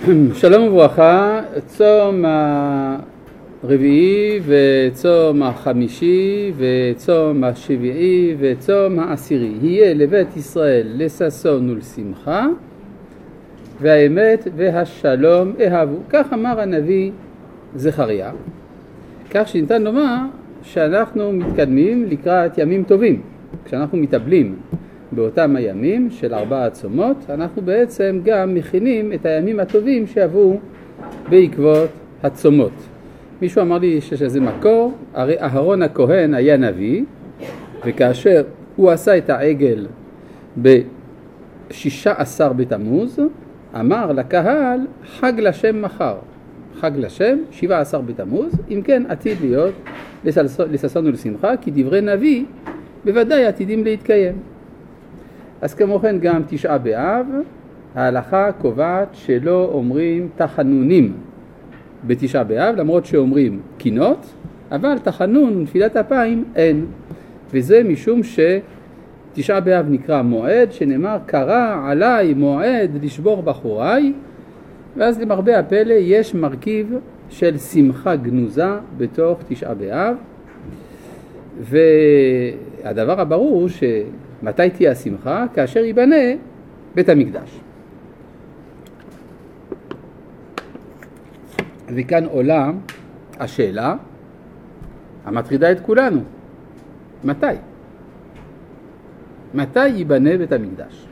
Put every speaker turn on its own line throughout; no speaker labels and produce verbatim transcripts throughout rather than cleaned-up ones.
שלום וברכה, צום הרביעי וצום החמישי וצום השביעי וצום העשירי. יהיה לבית ישראל לששון ולשמחה והאמת והשלום אהבו. כך אמר הנביא זכריה. כך שניתן לומר שאנחנו מתקדמים לקראת ימים טובים. כשאנחנו מתאבלים באותם הימים של ארבע הצומות, אנחנו בעצם גם מכינים את הימים הטובים שיבואו בעקבות הצומות. מישהו אמר לי שיש איזה מקור, הרי אהרון הכהן היה נביא, וכאשר הוא עשה את העגל בשישה עשר בתמוז, אמר לקהל חג לשם מחר. חג לשם, שבעה עשר בתמוז, אם כן עתיד להיות לששון ולשמחה, כי דברי נביא בוודאי עתידים להתקיים. אז כמו כן גם תשעה באב, ההלכה קובעת שלא אומרים תחנונים בתשעה באב, למרות שאומרים קינות, אבל תחנון ונפילת אפיים אין. וזה משום שתשעה באב נקרא מועד, שנאמר קרא עליי מועד לשבור בחוריי, ואז למרבה הפלא יש מרכיב של שמחה גנוזה בתוך תשעה באב, והדבר הברור הוא ש... מתי תהיה השמחה? כאשר ייבנה בית המקדש. וכאן עולה השאלה המטרידה את כולנו. מתי? מתי ייבנה בית המקדש?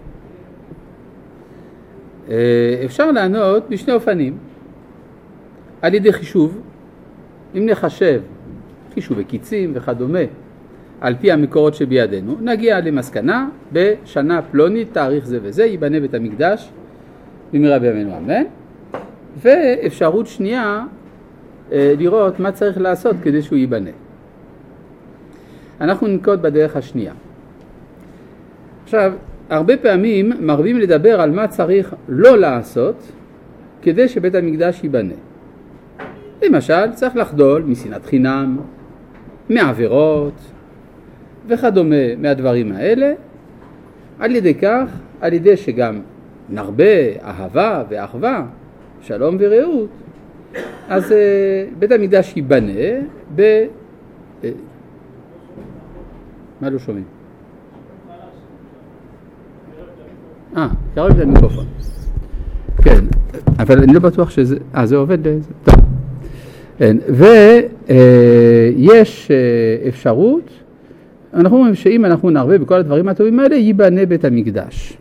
אפשר לענות בשני אופנים. על ידי חישוב, אם נחשב חישובי קיצים וכדומה, על פי המקורות שבידינו, נגיע למסקנה בשנה פלונית, תאריך זה וזה, ייבנה בית המקדש במהרה בימינו אמן. ואפשרות שנייה, לראות מה צריך לעשות כדי שהוא ייבנה. אנחנו ננקוט בדרך השנייה. עכשיו, הרבה פעמים מרבים לדבר על מה צריך לא לעשות כדי שבית המקדש ייבנה. למשל, צריך לחדול משנאת חינם, מעבירות, וכדומה מהדברים האלה, על ידי כך, על ידי שגם נרבה אהבה ואחווה, שלום ורעות, אז בית המקדש ייבנה ב... מה לא שומעים? אה, קרוב את המיקרופון. כן, אבל אני לא בטוח שזה... אה, זה עובד? טוב. ויש אפשרות, אנחנו אומרים שאם אנחנו נרבה בכל הדברים הטובים האלה, ייבנה בית המקדש.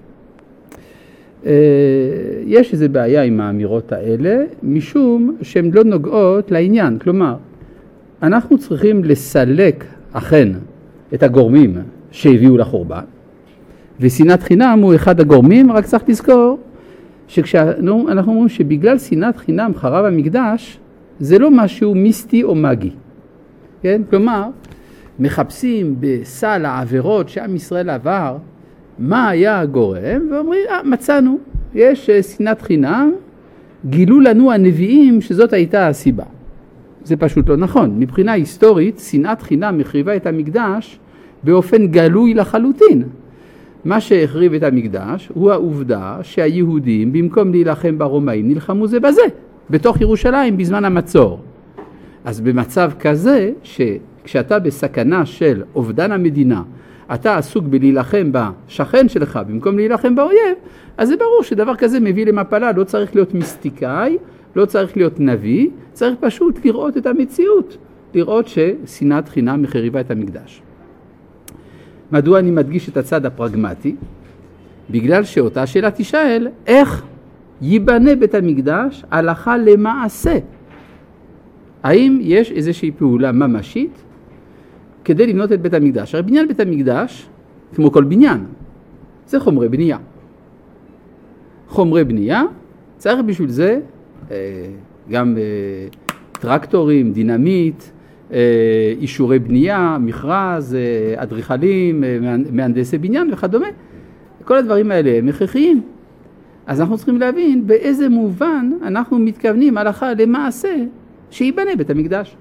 יש איזו בעיה עם האמירות האלה, משום שהן לא נוגעות לעניין. כלומר, אנחנו צריכים לסלק אכן את הגורמים שהביאו לחורבן, ושנאת חינם הוא אחד הגורמים, רק צריך לזכור שכשאנחנו אומרים שבגלל שנאת חינם חרב המקדש, זה לא משהו מיסטי או מגי. כן? כלומר, מחפשים בסל העבירות שעם ישראל עבר, מה היה הגורם, ואומרים, אה, מצאנו, יש שנאת חינם, גילו לנו הנביאים שזאת הייתה הסיבה. זה פשוט לא נכון. מבחינה היסטורית, שנאת חינם מחריבה את המקדש באופן גלוי לחלוטין. מה שהחריב את המקדש הוא העובדה שהיהודים, במקום להילחם ברומאים, נלחמו זה בזה, בתוך ירושלים בזמן המצור. אז במצב כזה, שכשאתה בסכנה של אובדן המדינה, אתה עסוק בלהילחם בשכן שלך במקום להילחם באויב, אז זה ברור שדבר כזה מביא למפלה. לא צריך להיות מיסטיקאי, לא צריך להיות נביא, צריך פשוט לראות את המציאות, לראות ששנאת חינם מחריבה את המקדש. מדוע אני מדגיש את הצד הפרגמטי? בגלל שאותה שאלה תשאל, איך ייבנה בית המקדש הלכה למעשה? האם יש איזושהי פעולה ממשית כדי לבנות את בית המקדש? הרי בניין בית המקדש, כמו כל בניין, זה חומרי בנייה. חומרי בנייה, צריך בשביל זה גם טרקטורים, דינמיט, אישורי בנייה, מכרז, אדריכלים, מהנדסי בניין וכדומה. כל הדברים האלה הם הכרחיים. אז אנחנו צריכים להבין באיזה מובן אנחנו מתכוונים הלכה למעשה שיבנה בית המקדש.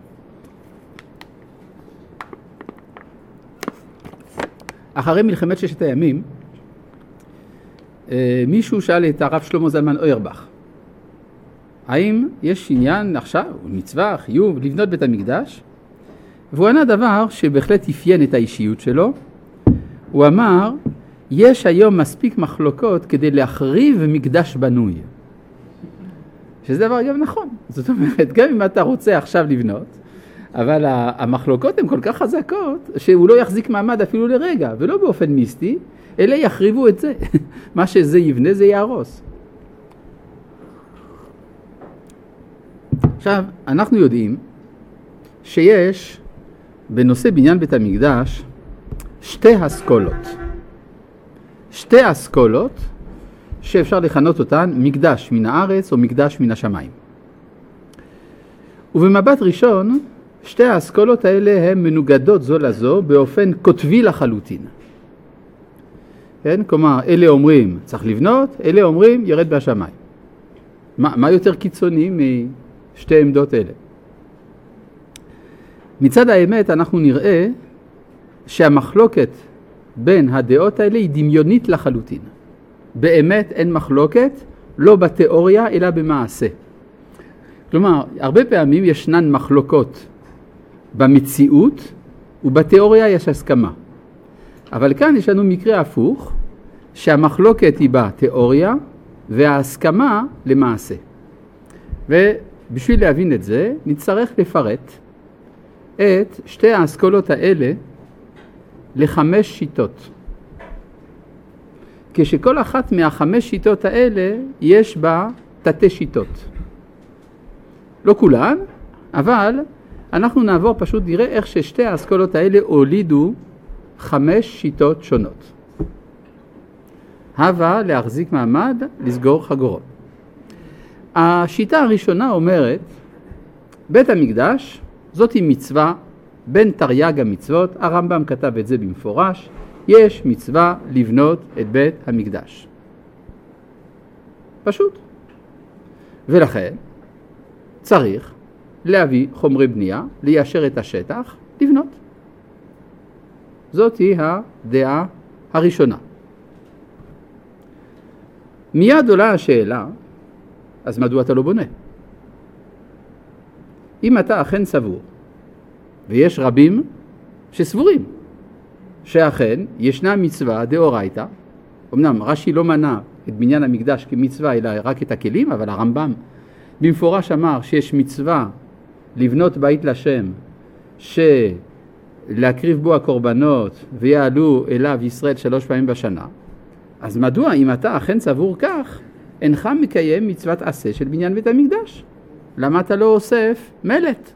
אחרי מלחמת ששת הימים, מישהו שאל את הרב שלמה זלמן אוירבך, האם יש עניין עכשיו, מצווה, חיוב, לבנות בית המקדש? והוא ענה דבר שבהחלט אפיין את האישיות שלו. הוא אמר, יש היום מספיק מחלוקות כדי להחריב מקדש בנוי. שזה דבר גם נכון. זאת אומרת, גם אם אתה רוצה עכשיו לבנות, אבל המחלוקות הן כל כך חזקות, שהוא לא יחזיק מעמד אפילו לרגע, ולא באופן מיסטי, אלא יחריבו את זה. מה שזה יבנה זה יהרוס. עכשיו, אנחנו יודעים שיש בנושא בניין בית המקדש שתי אסכולות. שתי אסכולות שאפשר לכנות אותן מקדש מן הארץ או מקדש מן השמיים. ובמבט ראשון, שתי האסכולות האלה הן מנוגדות זו לזו באופן כותבי לחלוטין. כן? כלומר, אלה אומרים צריך לבנות, אלה אומרים ירד בהשמיים. מה, מה יותר קיצוני משתי עמדות אלה? מצד האמת אנחנו נראה שהמחלוקת בין הדעות האלה היא דמיונית לחלוטין. באמת אין מחלוקת, לא בתיאוריה אלא במעשה. כלומר, הרבה פעמים ישנן מחלוקות במציאות ובתיאוריה יש הסכמה. אבל כאן יש לנו מקרה הפוך, שהמחלוקת היא בתיאוריה וההסכמה למעשה. ובשביל להבין את זה נצטרך לפרט את שתי האסכולות האלה לחמש שיטות. כשכל אחת מהחמש שיטות האלה יש בה תתי שיטות. לא כולן, אבל אנחנו נעבור פשוט נראה איך ששתי האסכולות האלה הולידו חמש שיטות שונות. הווה להחזיק מעמד, לסגור חגורות. השיטה הראשונה אומרת, בית המקדש זאת היא מצווה בין תרי"ג המצוות, הרמב"ם כתב את זה במפורש, יש מצווה לבנות את בית המקדש. פשוט. ולכן צריך להביא חומרי בנייה, ליישר את השטח, לבנות. זאת היא הדעה הראשונה. מיד עולה השאלה, אז מדוע אתה לא בונה? אם אתה אכן סבור, ויש רבים שסבורים, שאכן ישנה מצווה דאורייתא, אמנם רש"י לא מנה את בניין המקדש כמצווה, אלא רק את הכלים, אבל הרמב"ם במפורש אמר שיש מצווה לבנות בית לשם, שלהקריב בו הקורבנות ויעלו אליו ישראל שלוש פעמים בשנה. אז מדוע אם אתה אכן סבור כך, אינך מקיים מצוות עשה של בניין בית המקדש? למה אתה לא אוסף מלט?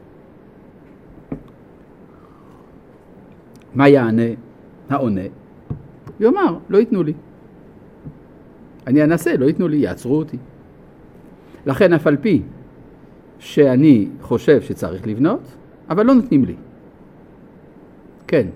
מה יענה העונה? יאמר, לא ייתנו לי. אני אנסה, לא ייתנו לי, יעצרו אותי. לכן אף על פי שאני חושב שצריך לבנות, אבל לא נותנים לי. כן.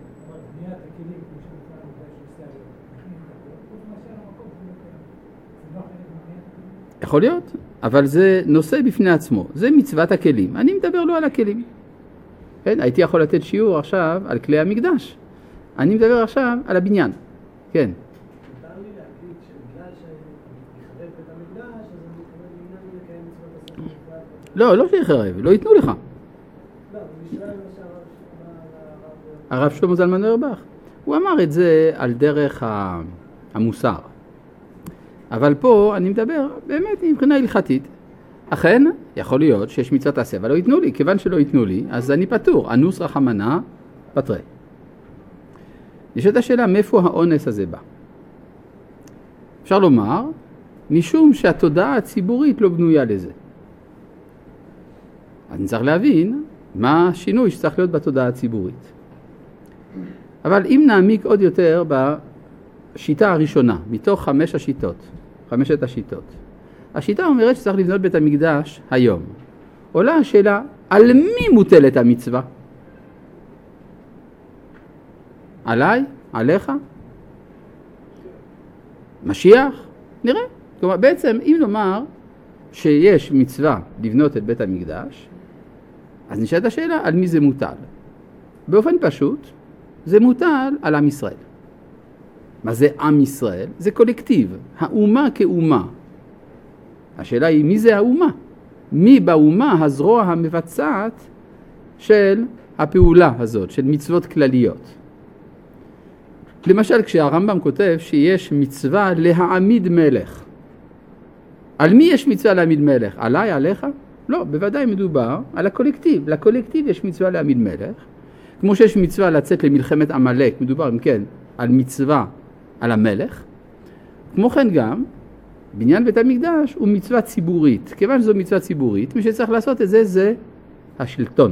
יכול להיות, אבל זה נושא בפני עצמו. זה מצוות הכלים. אני מדבר לא על הכלים. כן? הייתי יכול לתת שיעור עכשיו על כלי המקדש. אני מדבר עכשיו על הבניין. כן.
מותר לי להגיד שבגלל שיחרב בית המקדש, אז אני מתכוון לעניין לקיים מצוות עשה.
לא, לא שיחרב, לא ייתנו לך.
לא, אני שואל מה שהרב...
הרב שלמה זלמן אוירבך. הוא אמר את זה על דרך המוסר. אבל פה אני מדבר באמת מבחינה הלכתית. אכן, יכול להיות שיש מצוות עשה, אבל לא ייתנו לי. כיוון שלא ייתנו לי, אז אני פטור. אנוס רחמנא פטרי. נשאלת השאלה, מאיפה האונס הזה בא? אפשר לומר, משום שהתודעה הציבורית לא בנויה לזה. אז נצטרך להבין מה השינוי שצריך להיות בתודעה הציבורית. אבל אם נעמיק עוד יותר בשיטה הראשונה, מתוך חמש השיטות, חמשת השיטות, השיטה אומרת שצריך לבנות בית המקדש היום. עולה השאלה, על מי מוטלת המצווה? עליי? עליך? משיח? נראה. כלומר, בעצם, אם נאמר שיש מצווה לבנות את בית המקדש, אז נשאלת השאלה, על מי זה מוטל? באופן פשוט, זה מוטל על עם ישראל. מה זה עם ישראל? זה קולקטיב, האומה כאומה. השאלה היא, מי זה האומה? מי באומה הזרוע המבצעת של הפעולה הזאת, של מצוות כלליות. למשל, כשהרמב"ם כותב שיש מצווה להעמיד מלך. על מי יש מצווה להעמיד מלך? עליי, עליך? לא, בוודאי מדובר על הקולקטיב. לקולקטיב יש מצווה להעמיד מלך. כמו שיש מצווה לצאת למלחמת עמלק, מדובר, אם כן, על מצווה על המלך. כמו כן גם, בניין בית המקדש הוא מצווה ציבורית. כיוון שזו מצווה ציבורית, מי שצריך לעשות את זה זה השלטון.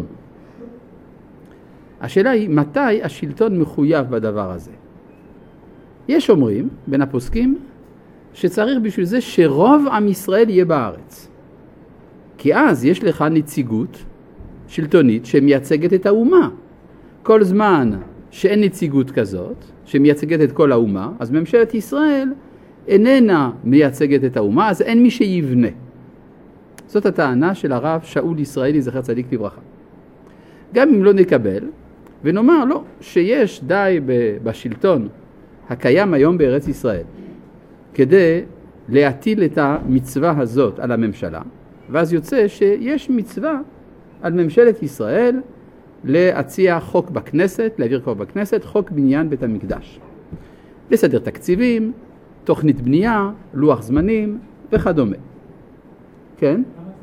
השאלה היא, מתי השלטון מחויב בדבר הזה? יש אומרים, בין הפוסקים, שצריך בשביל זה שרוב עם ישראל יהיה בארץ. כי אז יש לך נציגות שלטונית שמייצגת את האומה. כל זמן שאין נציגות כזאת, שמייצגת את כל האומה, אז ממשלת ישראל איננה מייצגת את האומה, אז אין מי שיבנה. זאת הטענה של הרב שאול ישראלי, זכר צדיק לברכה. גם אם לא נקבל, ונאמר לא, שיש די בשלטון הקיים היום בארץ ישראל, כדי להטיל את המצווה הזאת על הממשלה, ואז יוצא שיש מצווה על ממשלת ישראל להציע חוק בכנסת, להעביר חוק בכנסת, חוק בניין בית המקדש. לסדר תקציבים, תוכנית בנייה, לוח זמנים וכדומה. כן?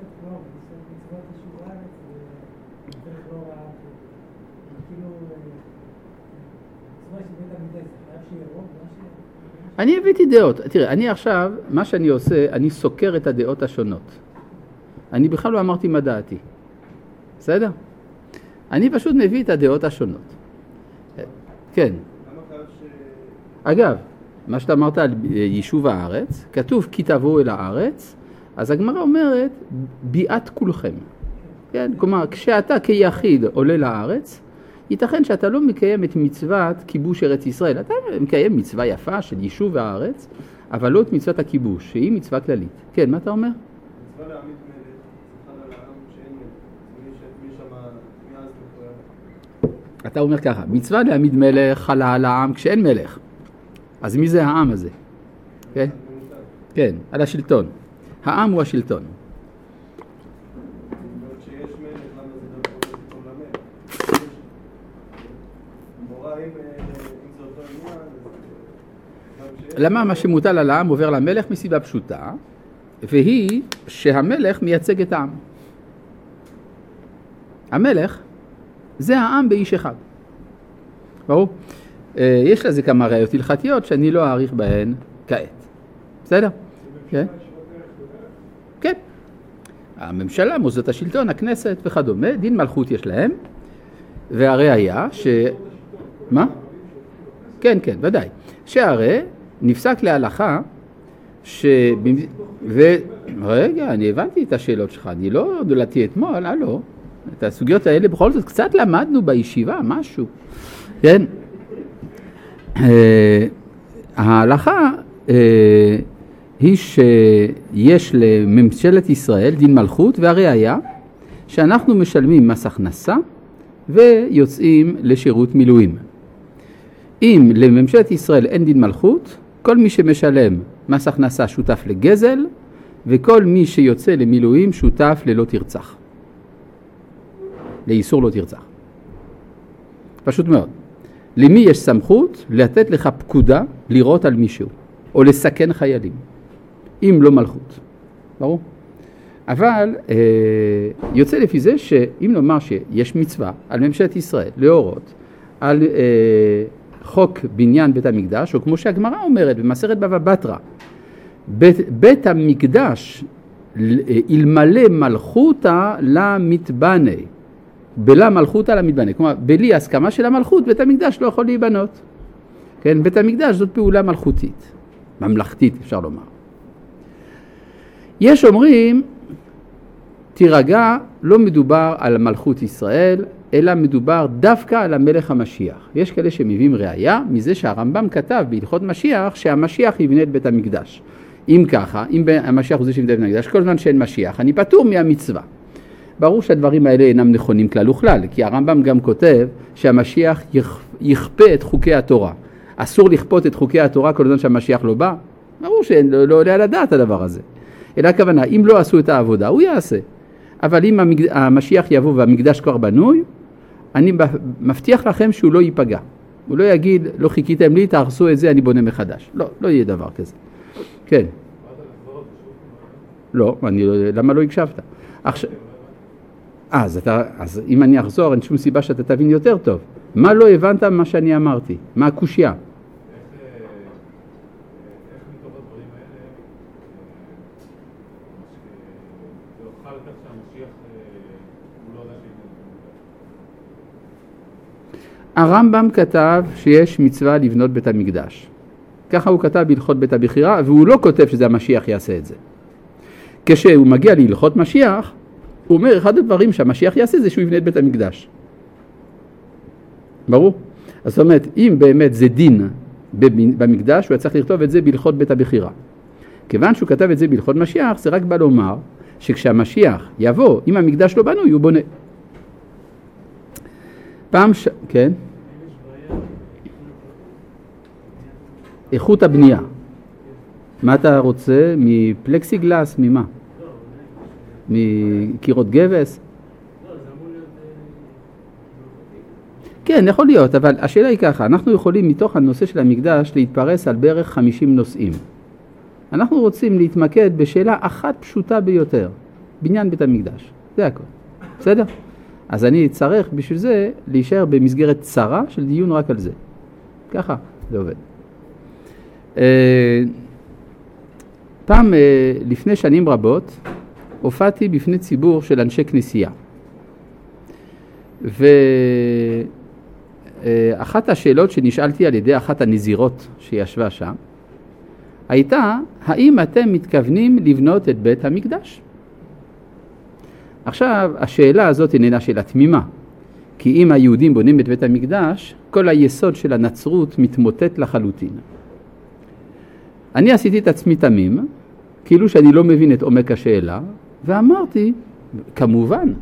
אני הבאתי דעות. תראה, אני עכשיו, מה שאני עושה, אני סוקר את הדעות השונות. אני בכלל לא אמרתי מה דעתי. בסדר? אני פשוט מביא את הדעות השונות. כן. אגב, מה שאתה אמרת על יישוב הארץ, כתוב כי תבואו אל הארץ, אז הגמרא אומרת ביאת כולכם. כן? כלומר, כשאתה כיחיד עולה לארץ, ייתכן שאתה לא מקיים את מצוות כיבוש ארץ ישראל. אתה מקיים מצווה יפה של יישוב הארץ, אבל לא את מצוות הכיבוש, שהיא מצווה כללית. כן, מה אתה אומר?
מצווה להעמיד מלך, צריכה לעם שאין מלך, מי שמה, מי אז מחויב.
אתה אומר ככה, מצווה להעמיד מלך חלה על העם כשאין מלך. אז מי זה העם הזה? כן? כן, על השלטון. העם הוא השלטון. למה מה שמוטל על העם עובר למלך? מסיבה פשוטה, והיא שהמלך מייצג את העם. המלך זה העם באיש אחד. ברור? יש לזה כמה ראיות הלכתיות שאני לא אעריך בהן כעת. בסדר? כן? כן. הממשלה, מוסדות השלטון, הכנסת וכדומה, דין מלכות יש להם, והרי היה ש... מה? כן, כן, ודאי. שהרי נפסק להלכה ש... ו... רגע, אני הבנתי את השאלות שלך, אני לא נולדתי אתמול, הלו. את הסוגיות האלה בכל זאת קצת למדנו בישיבה, משהו. כן? ההלכה היא שיש לממשלת ישראל דין מלכות, והרי היה שאנחנו משלמים מס הכנסה ויוצאים לשירות מילואים. אם לממשלת ישראל אין דין מלכות, כל מי שמשלם מס הכנסה שותף לגזל, וכל מי שיוצא למילואים שותף ללא תרצח. לאיסור לא תרצח. פשוט מאוד. למי יש סמכות לתת לך פקודה לירות על מישהו, או לסכן חיילים, אם לא מלכות. ברור? אבל אה, יוצא לפי זה שאם נאמר שיש מצווה על ממשלת ישראל להורות על אה, חוק בניין בית המקדש, או כמו שהגמרא אומרת במסכת בבא בתרא, בית, בית המקדש אלמלא מלכותא למתבנה, בלה מלכותא למתבנה, כלומר בלי הסכמה של המלכות בית המקדש לא יכול להיבנות. כן, בית המקדש זאת פעולה מלכותית, ממלכתית אפשר לומר. יש אומרים, תירגע, לא מדובר על מלכות ישראל, אלא מדובר דווקא על המלך המשיח. יש כאלה שמביאים ראיה מזה שהרמב"ם כתב בהלכות משיח שהמשיח יבנה את בית המקדש. אם ככה, אם המשיח הוא זה שיבנה את בית המקדש, כל זמן שאין משיח, אני פטור מהמצווה. ברור שהדברים האלה אינם נכונים כלל וכלל, כי הרמב"ם גם כותב שהמשיח יכפה את חוקי התורה. אסור לכפות את חוקי התורה כל זמן שהמשיח לא בא. ברור שלא עולה על הדעת הדבר הזה. אלא הכוונה, אם לא עשו את העבודה, הוא יעשה. אבל אם המקד... המשיח יבוא והמקדש כבר בנוי, אני מבטיח לכם שהוא לא ייפגע. הוא לא יגיד, לא חיכיתם לי, תהרסו את זה, אני בונה מחדש. לא, לא יהיה דבר כזה. כן. לא, אני, למה לא הקשבת? עכשיו... אז, אתה, אז אם אני אחזור, אין שום סיבה שאתה תבין יותר טוב. מה לא הבנת מה שאני אמרתי? מה הקושיה?
איך מתוך הדברים האלה זה הוכחה לכך שהמשיח הוא לא יודע שהיא...
הרמב"ם כתב שיש מצווה לבנות בית המקדש. ככה הוא כתב בהלכות בית הבחירה, והוא לא כותב שזה המשיח יעשה את זה. כשהוא מגיע להלכות משיח, הוא אומר, אחד הדברים שהמשיח יעשה זה שהוא יבנה את בית המקדש. ברור? אז זאת אומרת, אם באמת זה דין במקדש, הוא צריך לכתוב את זה בהלכות בית הבחירה. כיוון שהוא כתב את זה בהלכות משיח, זה רק בא לומר שכשהמשיח יבוא, אם המקדש לא בנוי, הוא בונה. פעם ש... כן? איכות הבנייה. מה אתה רוצה? מפלקסיגלס? ממה? מקירות גבס? כן, יכול להיות, אבל השאלה היא ככה, אנחנו יכולים מתוך הנושא של המקדש להתפרס על בערך חמישים נושאים. אנחנו רוצים להתמקד בשאלה אחת פשוטה ביותר, בניין בית המקדש, זה הכל, בסדר? אז אני צריך בשביל זה להישאר במסגרת צרה של דיון רק על זה. ככה, זה עובד. פעם, לפני שנים רבות, הופעתי בפני ציבור של אנשי כנסייה. ואחת השאלות שנשאלתי על ידי אחת הנזירות שישבה שם, הייתה, האם אתם מתכוונים לבנות את בית המקדש? עכשיו, השאלה הזאת איננה שאלה תמימה, כי אם היהודים בונים את בית המקדש, כל היסוד של הנצרות מתמוטט לחלוטין. אני עשיתי את עצמי תמים, כאילו שאני לא מבין את עומק השאלה, ואמרתי, כמובן.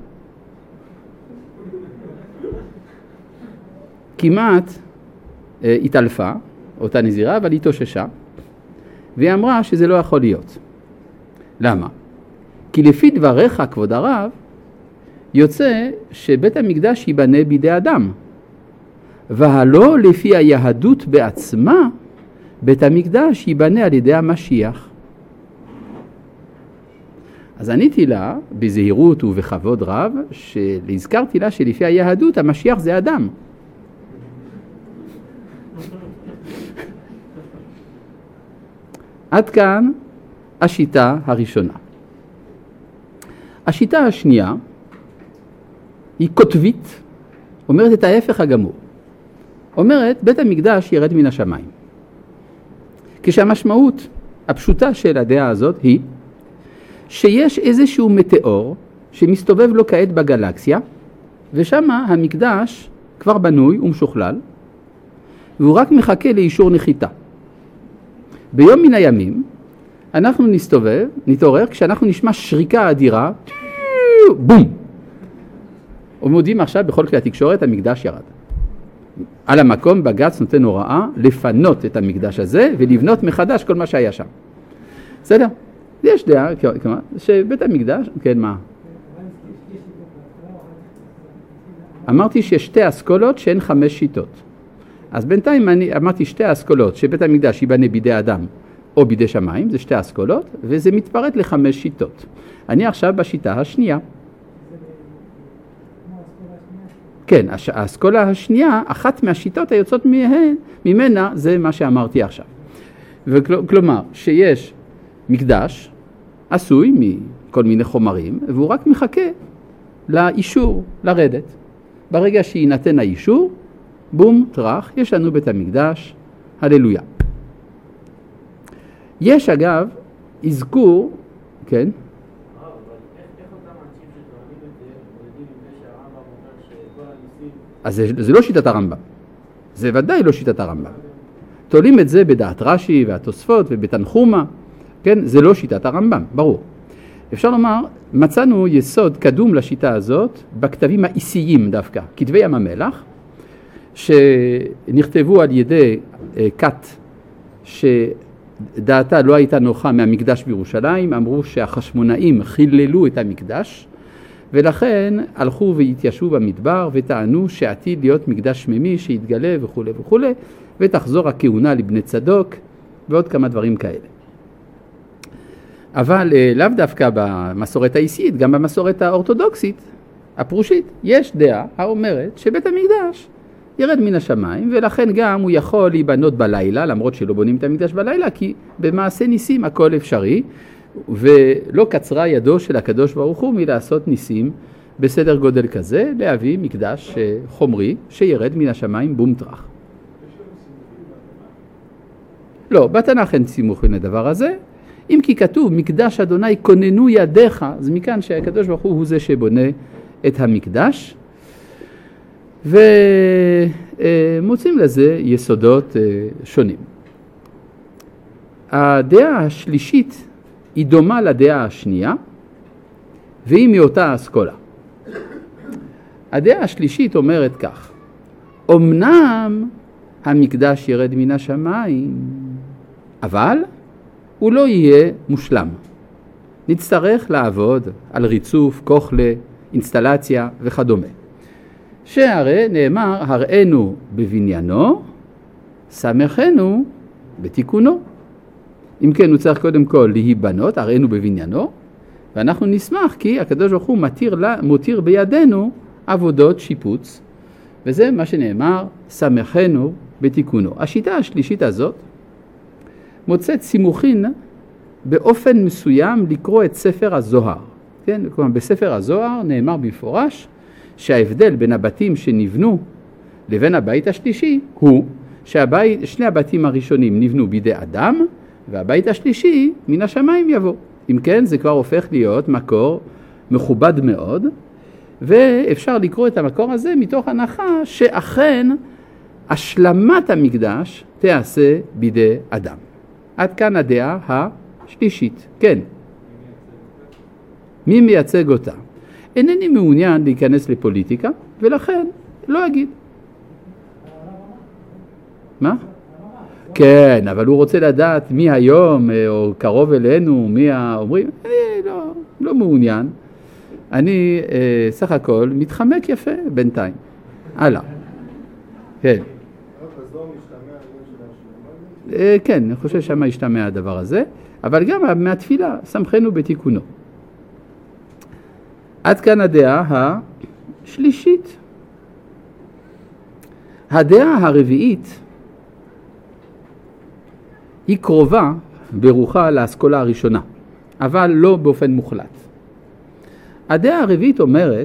כמעט אה, התעלפה, אותה נזירה, אבל היא תוששה, והיא אמרה שזה לא יכול להיות. למה? כי לפי דבריך, כבוד הרב, יוצא שבית המקדש ייבנה בידי אדם, והלא לפי היהדות בעצמה, בית המקדש ייבנה על ידי המשיח. אז עניתי לה בזהירות ובכבוד רב, שהזכרתי לה שלפי היהדות המשיח זה אדם. עד כאן השיטה הראשונה. השיטה השנייה היא כותבית, אומרת את ההפך הגמור. אומרת, בית המקדש ירד מן השמיים. כשהמשמעות הפשוטה של הדעה הזאת היא שיש איזשהו מטאור שמסתובב לו כעת בגלקסיה, ושם המקדש כבר בנוי ומשוכלל, והוא רק מחכה לאישור נחיתה. ביום מן הימים אנחנו נסתובב, נתעורר, כשאנחנו נשמע שריקה אדירה, בום! ומודיעים עכשיו בכל כלי התקשורת, המקדש ירד. על המקום בג"ץ נותן הוראה לפנות את המקדש הזה ולבנות מחדש כל מה שהיה שם. בסדר? יש דעה, שבית המקדש, כן, מה? אמרתי שיש שתי אסכולות שהן חמש שיטות. אז בינתיים אני אמרתי שתי אסכולות, שבית המקדש ייבנה בידי אדם או בידי שמיים, זה שתי אסכולות, וזה מתפרט לחמש שיטות. אני עכשיו בשיטה השנייה. כן, האסכולה השנייה, אחת מהשיטות היוצאות מהן, ממנה, זה מה שאמרתי עכשיו. וכלומר, שיש מקדש עשוי מכל מיני חומרים, והוא רק מחכה לאישור, לרדת. ברגע שיינתן האישור, בום, טרח, יש לנו בית המקדש, הללויה. יש אגב, אזכור, כן? אז זה, זה לא שיטת הרמב"ם, זה ודאי לא שיטת הרמב"ם. תולים את זה בדעת רש"י והתוספות ובתנחומה, כן? זה לא שיטת הרמב"ם, ברור. אפשר לומר, מצאנו יסוד קדום לשיטה הזאת בכתבים האיסיים דווקא, כתבי ים המלח, שנכתבו על ידי כת שדעתה לא הייתה נוחה מהמקדש בירושלים, אמרו שהחשמונאים חיללו את המקדש, ולכן הלכו והתיישבו במדבר וטענו שעתיד להיות מקדש שמימי שיתגלה וכו' וכו', ותחזור הכהונה לבני צדוק ועוד כמה דברים כאלה. אבל לאו דווקא במסורת האיסית, גם במסורת האורתודוקסית, הפרושית, יש דעה האומרת שבית המקדש ירד מן השמיים, ולכן גם הוא יכול להיבנות בלילה, למרות שלא בונים את המקדש בלילה, כי במעשה ניסים הכל אפשרי, ולא קצרה ידו של הקדוש ברוך הוא מלעשות ניסים בסדר גודל כזה, להביא מקדש חומרי שירד מן השמיים בום טרח. לא, בתנ"ך אין סימוכין לדבר הזה, אם כי כתוב מקדש אדוני כוננו ידיך, אז מכאן שהקדוש ברוך הוא הוא זה שבונה את המקדש, ומוצאים לזה יסודות שונים. הדעה השלישית היא דומה לדעה השנייה, והיא מאותה אסכולה. הדעה השלישית אומרת כך: אמנם המקדש ירד מן השמיים, אבל הוא לא יהיה מושלם. נצטרך לעבוד על ריצוף, כוכלה, אינסטלציה וכדומה. שהרי נאמר, הראינו בבניינו, שמחנו בתיקונו. אם כן, הוא צריך קודם כל להיבנות, הראינו בבניינו, ואנחנו נשמח כי הקדוש ברוך הוא מתיר, מותיר בידינו עבודות שיפוץ, וזה מה שנאמר, שמחנו בתיקונו. השיטה השלישית הזאת מוצאת סימוכין באופן מסוים לקרוא את ספר הזוהר. כן? כלומר, בספר הזוהר נאמר במפורש שההבדל בין הבתים שנבנו לבין הבית השלישי הוא ששני הבתים הראשונים נבנו בידי אדם, והבית השלישי מן השמיים יבוא. אם כן, זה כבר הופך להיות מקור מכובד מאוד, ואפשר לקרוא את המקור הזה מתוך הנחה שאכן השלמת המקדש תעשה בידי אדם. עד כאן הדעה השלישית. כן. מי מייצג אותה? אינני מעוניין להיכנס לפוליטיקה, ולכן לא אגיד. מה? כן, אבל הוא רוצה לדעת מי היום, או קרוב אלינו, מי האומרים. אני לא, לא מעוניין. אני אה, סך הכל מתחמק יפה בינתיים. הלאה. כן. אה, כן, אני חושב שמה ישתמע הדבר הזה, אבל גם מהתפילה, שמחנו בתיקונו. עד כאן הדעה השלישית. הדעה הרביעית היא קרובה ברוחה לאסכולה הראשונה, אבל לא באופן מוחלט. הדעה הרביעית אומרת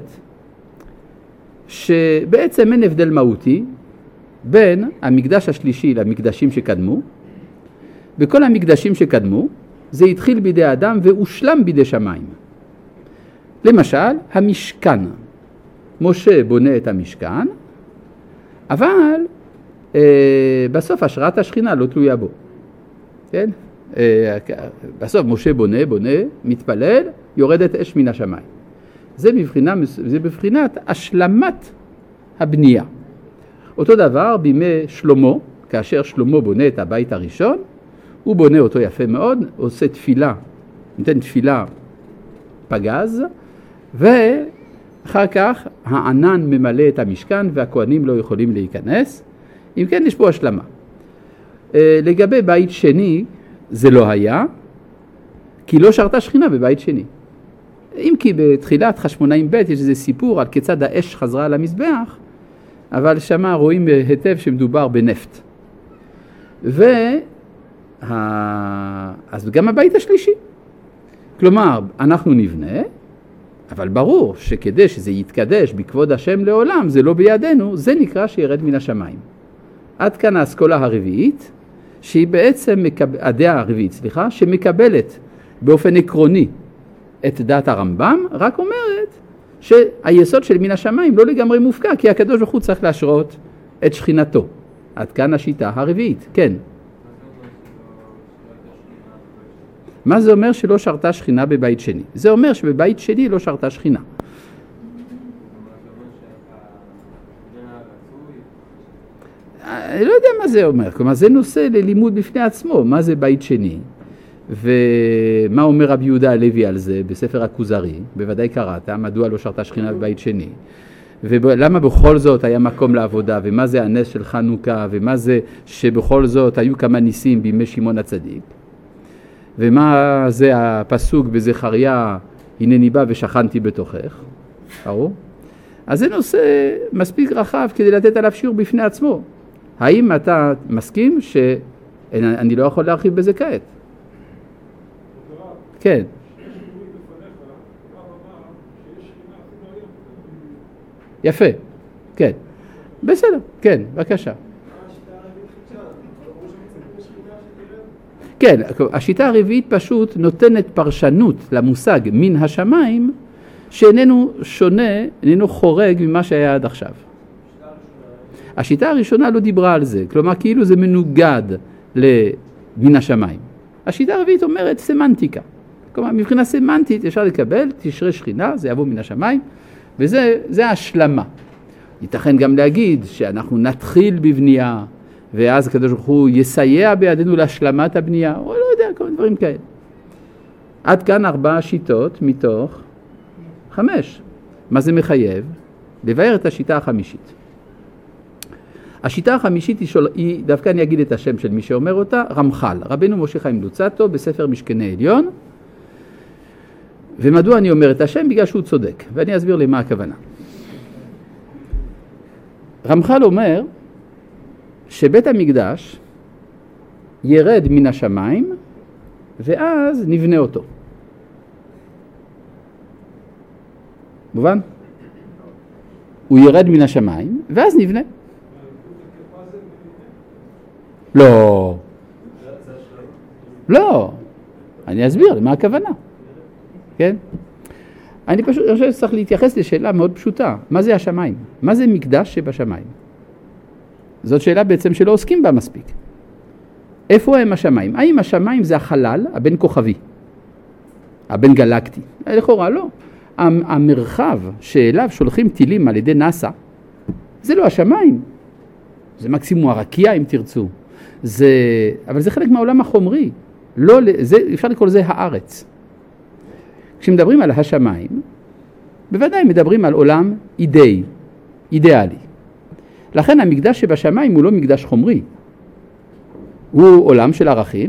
שבעצם אין הבדל מהותי בין המקדש השלישי למקדשים שקדמו. בכל המקדשים שקדמו זה התחיל בידי אדם והושלם בידי שמיים. למשל, המשכן. משה בונה את המשכן, אבל אה, בסוף השראת השכינה לא תלויה בו. כן? אה, בסוף משה בונה, בונה, מתפלל, יורדת אש מן השמיים. זה בבחינה, זה בבחינת השלמת הבנייה. אותו דבר בימי שלמה, כאשר שלמה בונה את הבית הראשון, הוא בונה אותו יפה מאוד, עושה תפילה, נותן תפילה פגז, ואחר כך הענן ממלא את המשכן והכהנים לא יכולים להיכנס. אם כן, יש פה השלמה. לגבי בית שני, זה לא היה, כי לא שרתה שכינה בבית שני. אם כי בתחילת חשמונאים ב' יש איזה סיפור על כיצד האש חזרה על המזבח, אבל שמה רואים היטב שמדובר בנפט. וה... אז גם הבית השלישי. כלומר, אנחנו נבנה, אבל ברור שכדי שזה יתקדש בכבוד השם לעולם, זה לא בידינו, זה נקרא שירד מן השמיים. עד כאן האסכולה הרביעית, שהיא בעצם, מקב... הדעה הרביעית, סליחה, שמקבלת באופן עקרוני את דת הרמב"ם, רק אומרת שהיסוד של מן השמיים לא לגמרי מופקע, כי הקדוש ברוך הוא צריך להשרות את שכינתו. עד כאן השיטה הרביעית, כן. מה זה אומר שלא שרתה שכינה בבית שני? זה אומר שבבית שני לא שרתה שכינה. אני לא יודע מה זה אומר, כלומר זה נושא ללימוד בפני עצמו, מה זה בית שני. ומה אומר רבי יהודה הלוי על זה בספר הכוזרי? בוודאי קראת, מדוע לא שרתה שכינה בבית שני? ולמה בכל זאת היה מקום לעבודה, ומה זה הנס של חנוכה, ומה זה שבכל זאת היו כמה ניסים בימי שמעון הצדיק, ומה זה הפסוק בזכריה, הנני בא ושכנתי בתוכך, ברור? אז זה נושא מספיק רחב כדי לתת עליו שיעור בפני עצמו. האם אתה מסכים שאני לא יכול להרחיב בזה כעת? כן. יפה, כן. בסדר, כן, בבקשה. כן, השיטה הרביעית פשוט נותנת פרשנות למושג מן השמיים, שאיננו שונה, איננו חורג ממה שהיה עד עכשיו. השיטה הראשונה לא דיברה על זה, כלומר כאילו זה מנוגד למן השמיים. השיטה הרביעית אומרת סמנטיקה. כלומר, מבחינה סמנטית אפשר לקבל, תשרה שכינה, זה יבוא מן השמיים, וזה זה ההשלמה. ייתכן גם להגיד שאנחנו נתחיל בבנייה, ואז הקדוש ברוך הוא יסייע בידינו להשלמת הבנייה, או לא יודע, כל מיני דברים כאלה. עד כאן ארבע שיטות מתוך חמש. מה זה מחייב? לבאר את השיטה החמישית. השיטה החמישית היא, שול... היא, דווקא אני אגיד את השם של מי שאומר אותה, רמח"ל, רבנו משה חיים לוצאטו, בספר משכני עליון. ומדוע אני אומר את השם? בגלל שהוא צודק, ואני אסביר למה הכוונה. רמח"ל אומר שבית המקדש ירד מן השמיים, ואז נבנה אותו. מובן? הוא ירד מן השמיים, ואז נבנה. לא. לא. אני אסביר למה הכוונה. כן? אני פשוט חושב שצריך להתייחס לשאלה מאוד פשוטה. מה זה השמיים? מה זה מקדש שבשמיים? זאת שאלה בעצם שלא עוסקים בה מספיק. איפה הם השמיים? האם השמיים זה החלל, הבן כוכבי, הבן גלקטי? לכאורה לא. המרחב שאליו שולחים טילים על ידי נאסא, זה לא השמיים. זה מקסימום הרקיע אם תרצו. זה, אבל זה חלק מהעולם החומרי. לא, זה, אפשר לקרוא לזה הארץ. כשמדברים על השמיים, בוודאי מדברים על עולם אידאי, אידיאלי. לכן המקדש שבשמיים הוא לא מקדש חומרי. הוא עולם של ערכים,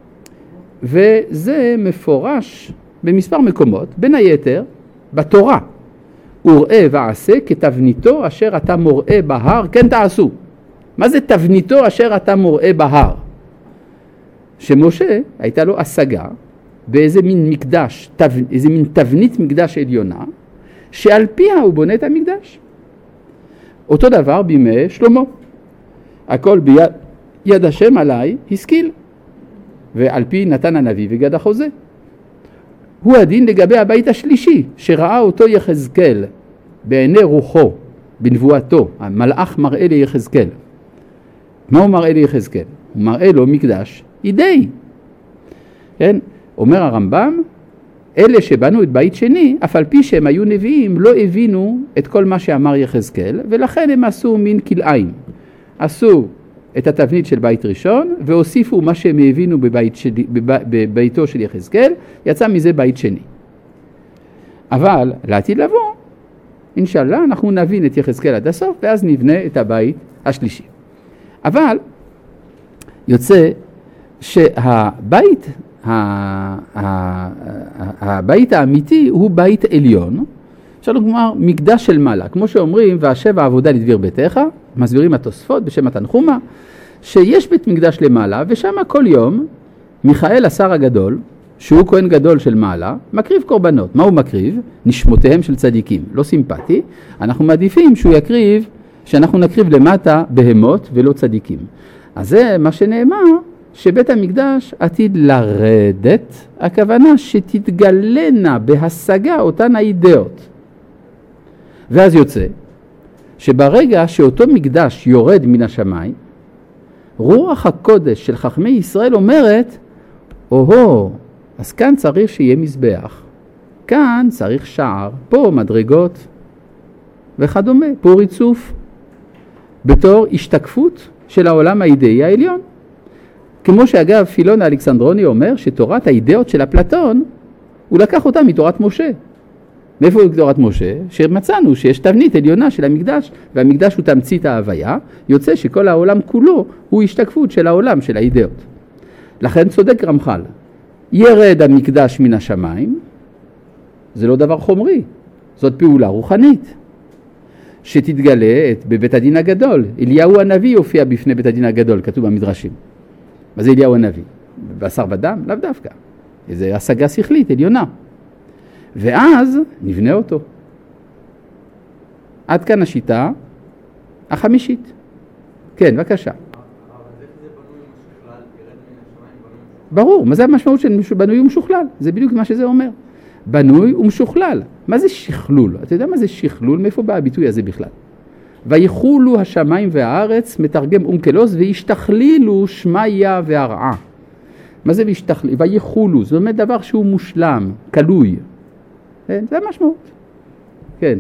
וזה מפורש במספר מקומות, בין היתר בתורה. וראה ועשה כתבניתו אשר אתה מוראה בהר, כן תעשו. מה זה תבניתו אשר אתה מוראה בהר? שמשה הייתה לו השגה באיזה מין מקדש, תב, איזה מין תבנית מקדש עליונה, שעל פיה הוא בונה את המקדש. אותו דבר בימי שלמה. הכל ביד יד השם עליי השכיל, ועל פי נתן הנביא וגד החוזה. הוא הדין לגבי הבית השלישי, שראה אותו יחזקאל בעיני רוחו, בנבואתו. המלאך מראה ליחזקאל. מה הוא מראה ליחזקאל? הוא מראה לו מקדש אידאי. כן? אומר הרמב"ם, אלה שבנו את בית שני, אף על פי שהם היו נביאים, לא הבינו את כל מה שאמר יחזקאל, ולכן הם עשו מין כלאיים. עשו את התבנית של בית ראשון, והוסיפו מה שהם הבינו בבית שלי, בב, בביתו של יחזקאל, יצא מזה בית שני. אבל לעתיד לבוא, אינשאללה, אנחנו נבין את יחזקאל עד הסוף, ואז נבנה את הבית השלישי. אבל יוצא שהבית, הבית האמיתי הוא בית עליון, אפשר לומר מקדש של מעלה, כמו שאומרים, והשב העבודה לדביר ביתך, מסבירים התוספות בשם התנחומה, שיש בית מקדש למעלה, ושם כל יום מיכאל השר הגדול, שהוא כהן גדול של מעלה, מקריב קורבנות. מה הוא מקריב? נשמותיהם של צדיקים. לא סימפטי, אנחנו מעדיפים שהוא יקריב, שאנחנו נקריב למטה בהמות ולא צדיקים. אז זה מה שנאמר, שבית המקדש עתיד לרדת, הכוונה שתתגלנה בהשגה אותן האידאות. ואז יוצא שברגע שאותו מקדש יורד מן השמיים, רוח הקודש של חכמי ישראל אומרת, או-הו, אז כאן צריך שיהיה מזבח, כאן צריך שער, פה מדרגות וכדומה, פה ריצוף, בתור השתקפות של העולם האידאי העליון. כמו שאגב פילון האלכסנדרוני אומר שתורת האידאות של אפלטון, הוא לקח אותה מתורת משה. מאיפה הוא תורת משה? שמצאנו שיש תבנית עליונה של המקדש, והמקדש הוא תמצית ההוויה, יוצא שכל העולם כולו הוא השתקפות של העולם של האידאות. לכן צודק רמח"ל, ירד המקדש מן השמיים, זה לא דבר חומרי, זאת פעולה רוחנית, שתתגלה בבית הדין הגדול. אליהו הנביא הופיע בפני בית הדין הגדול, כתוב במדרשים. מה זה אליהו הנביא? בשר ודם? לאו דווקא. איזו השגה שכלית, עליונה. ואז נבנה אותו. עד כאן השיטה החמישית. כן, בבקשה. ברור, מה זה המשמעות של בנוי ומשוכלל? זה בדיוק מה שזה אומר. בנוי ומשוכלל. מה זה שכלול? אתה יודע מה זה שכלול? מאיפה בא הביטוי הזה בכלל? ויחולו השמיים והארץ, מתרגם אונקלוס, וישתכלילו שמיה והרעה. מה זה וישתכלילו? ויחולו, זאת אומרת דבר שהוא מושלם, כלוי. כן, זה המשמעות. כן.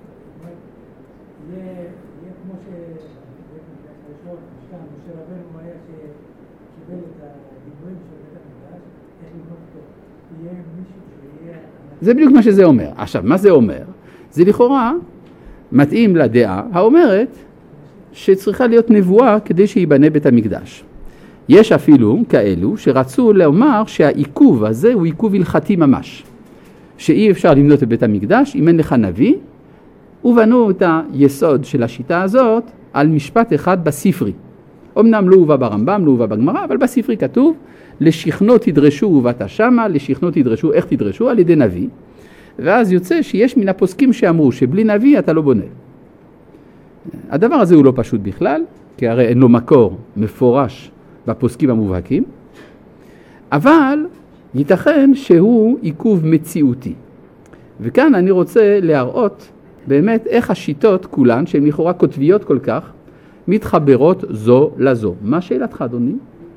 זה בדיוק מה שזה אומר. עכשיו, מה זה אומר? זה לכאורה מתאים לדעה האומרת שצריכה להיות נבואה כדי שיבנה בית המקדש. יש אפילו כאלו שרצו לומר שהעיכוב הזה הוא עיכוב הלכתי ממש. שאי אפשר לבנות את בית המקדש אם אין לך נביא, ובנו את היסוד של השיטה הזאת על משפט אחד בספרי. אמנם לא הובא ברמב"ם, לא הובא בגמרא, אבל בספרי כתוב, לשכנו תדרשו ובאת שמה, לשכנו תדרשו, איך תדרשו? על ידי נביא. ואז יוצא שיש מן הפוסקים שאמרו שבלי נביא אתה לא בונה. הדבר הזה הוא לא פשוט בכלל, כי הרי אין לו מקור מפורש בפוסקים המובהקים, אבל ייתכן שהוא עיכוב מציאותי. וכאן אני רוצה להראות באמת איך השיטות כולן, שהן לכאורה כותביות כל כך, מתחברות זו לזו. מה שאלתך, אדוני?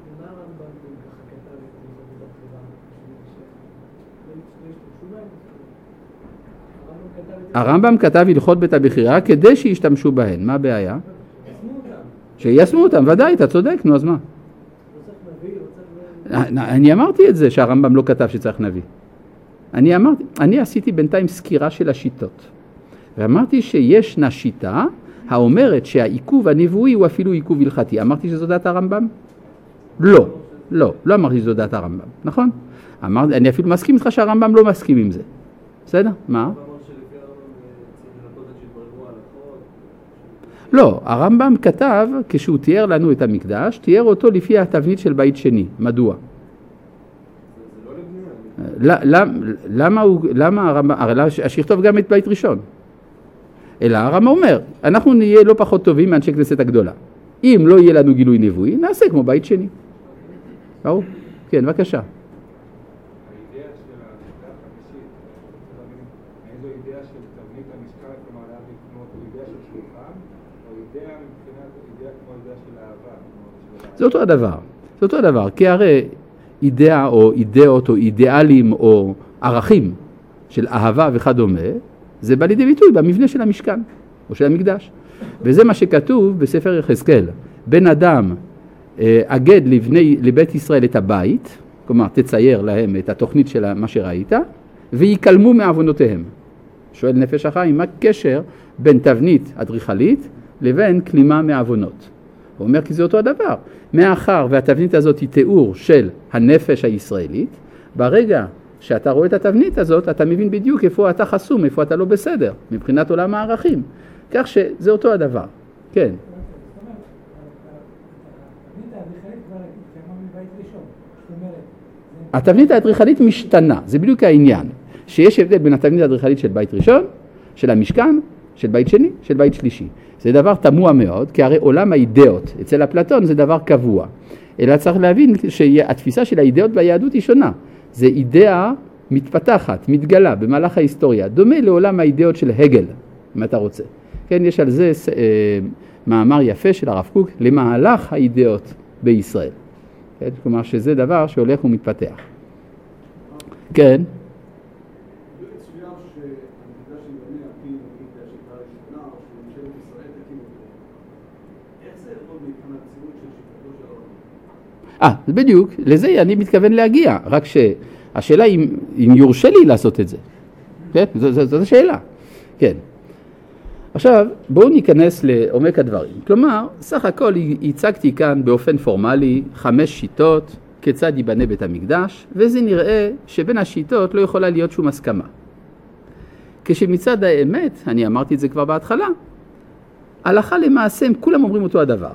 הרמב"ם כתב הלכות בית הבחירה כדי שישתמשו בהן. מה הבעיה? שיישמו אותם, ודאי, אתה צודק, נו אז מה? אני אמרתי את זה שהרמב"ם לא כתב שצריך נביא. אני אמרתי, אני עשיתי בינתיים סקירה של השיטות. ואמרתי שישנה שיטה האומרת שהעיכוב הנבואי הוא אפילו עיכוב הלכתי. אמרתי שזו דעת הרמב"ם? לא, לא, לא אמרתי שזו דעת הרמב"ם, נכון? אמרתי, אני אפילו מסכים איתך שהרמב"ם לא מסכים עם זה. בסדר? מה? לא, הרמב"ם כתב, כשהוא תיאר לנו את המקדש, תיאר אותו לפי התבנית של בית שני. מדוע? למה הוא, למה הרמב"ם, שיכתוב גם את בית ראשון. אלא הרמב"ם אומר, אנחנו נהיה לא פחות טובים מאנשי כנסת הגדולה. אם לא יהיה לנו גילוי נבואי, נעשה כמו בית שני. ברור? כן, בבקשה. זה אותו הדבר, זה אותו הדבר, כי הרי אידאה או אידאות או אידיאלים או ערכים של אהבה וכדומה, זה בא לידי ביטוי במבנה של המשכן או של המקדש. וזה מה שכתוב בספר יחזקאל, בן אדם אה, אגד לבני, לבית ישראל את הבית, כלומר תצייר להם את התוכנית של מה שראית, ויקלמו מעוונותיהם. שואל נפש החיים, מה קשר בין תבנית אדריכלית לבין כלימה מעוונות? הוא אומר כי זה אותו הדבר. מאחר והתבנית הזאת היא תיאור של הנפש הישראלית, ברגע שאתה רואה את התבנית הזאת, אתה מבין בדיוק איפה אתה חסום, איפה אתה לא בסדר, מבחינת עולם הערכים. כך שזה אותו הדבר. כן. התבנית האדריכלית משתנה, זה בדיוק העניין. שיש הבדל בין התבנית האדריכלית של בית ראשון, של המשכן, של בית שני, של בית שלישי. זה דבר תמוה מאוד, כי הרי עולם האידאות אצל אפלטון זה דבר קבוע. אלא צריך להבין שהתפיסה של האידאות ביהדות היא שונה. זה אידאה מתפתחת, מתגלה במהלך ההיסטוריה, דומה לעולם האידאות של הגל, אם אתה רוצה. כן, יש על זה אה, מאמר יפה של הרב קוק, למהלך האידאות בישראל. כן, כלומר שזה דבר שהולך ומתפתח. כן. אה, בדיוק, לזה אני מתכוון להגיע, רק שהשאלה אם, אם יורשה לי לעשות את זה. כן? ז, ז, זאת השאלה. כן. עכשיו, בואו ניכנס לעומק הדברים. כלומר, סך הכל הצגתי כאן באופן פורמלי חמש שיטות כיצד ייבנה בית המקדש, וזה נראה שבין השיטות לא יכולה להיות שום הסכמה. כשמצד האמת, אני אמרתי את זה כבר בהתחלה, הלכה למעשה, כולם אומרים אותו הדבר.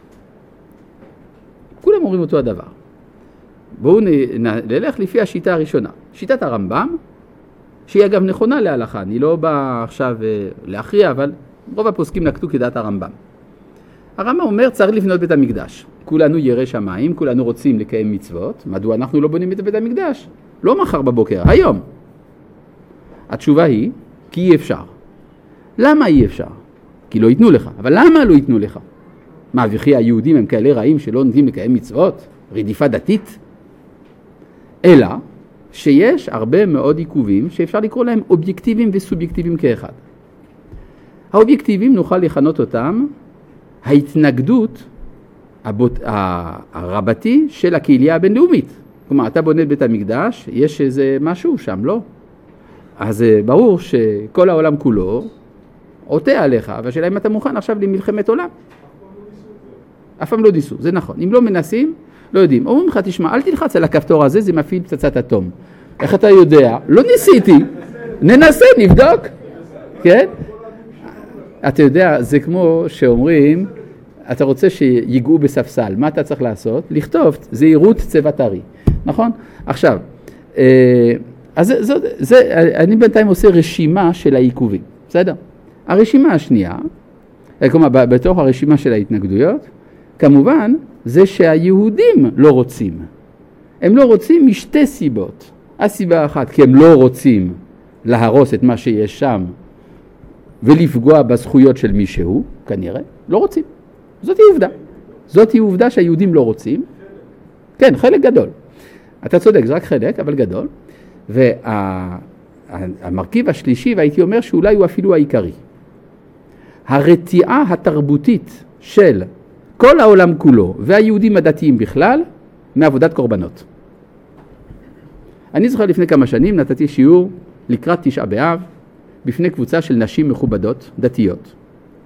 כולם אומרים אותו הדבר. בואו נלך לפי השיטה הראשונה. שיטת הרמב"ם, שהיא אגב נכונה להלכה, אני לא בא עכשיו להכריע, אבל רוב הפוסקים נקטו כדעת הרמב"ם. הרמב"ם אומר, צריך לבנות בית המקדש. כולנו ירא שמיים, כולנו רוצים לקיים מצוות. מדוע אנחנו לא בונים את בית המקדש? לא מחר בבוקר, היום. התשובה היא, כי אי אפשר. למה אי אפשר? כי לא ייתנו לך. אבל למה לא ייתנו לך? מה, וכי היהודים הם כאלה רעים שלא נותנים לקיים מצוות? רדיפה דתית? אלא שיש הרבה מאוד עיכובים שאפשר לקרוא להם אובייקטיביים וסובייקטיביים כאחד. האובייקטיביים נוכל לכנות אותם ההתנגדות הבוט... הרבתי של הקהילה הבינלאומית. כלומר, אתה בונה את בית המקדש, יש איזה משהו שם, לא? אז ברור שכל העולם כולו עוטה עליך, והשאלה אם אתה מוכן עכשיו למלחמת עולם. אף פעם לא דיסו, זה נכון. אם לא מנסים, לא יודעים. אומרים לך, תשמע, אל תלחץ על הכפתור הזה, זה מפעיל פצצת אטום. איך אתה יודע? לא ניסיתי. ננסה, נבדוק. כן? אתה יודע, זה כמו שאומרים, אתה רוצה שיגעו בספסל. מה אתה צריך לעשות? לכתוב, זהירות צבע טרי. נכון? עכשיו, אז זה, זה, זה, אני בינתיים עושה רשימה של העיכובים. בסדר? הרשימה השנייה, כלומר, בתוך הרשימה של ההתנגדויות, כמובן, זה שהיהודים לא רוצים. הם לא רוצים משתי סיבות. הסיבה האחת, כי הם לא רוצים להרוס את מה שיש שם ולפגוע בזכויות של מישהו, כנראה, לא רוצים. זאת היא עובדה. זאת היא עובדה שהיהודים לא רוצים. כן, חלק גדול. אתה צודק, זה רק חלק, אבל גדול. והמרכיב השלישי, והייתי אומר שאולי הוא אפילו העיקרי. הרתיעה התרבותית של כל העולם כולו והיהודים הדתיים בכלל מעבודת קורבנות. אני זוכר לפני כמה שנים נתתי שיעור לקראת תשעה באב בפני קבוצה של נשים מכובדות, דתיות.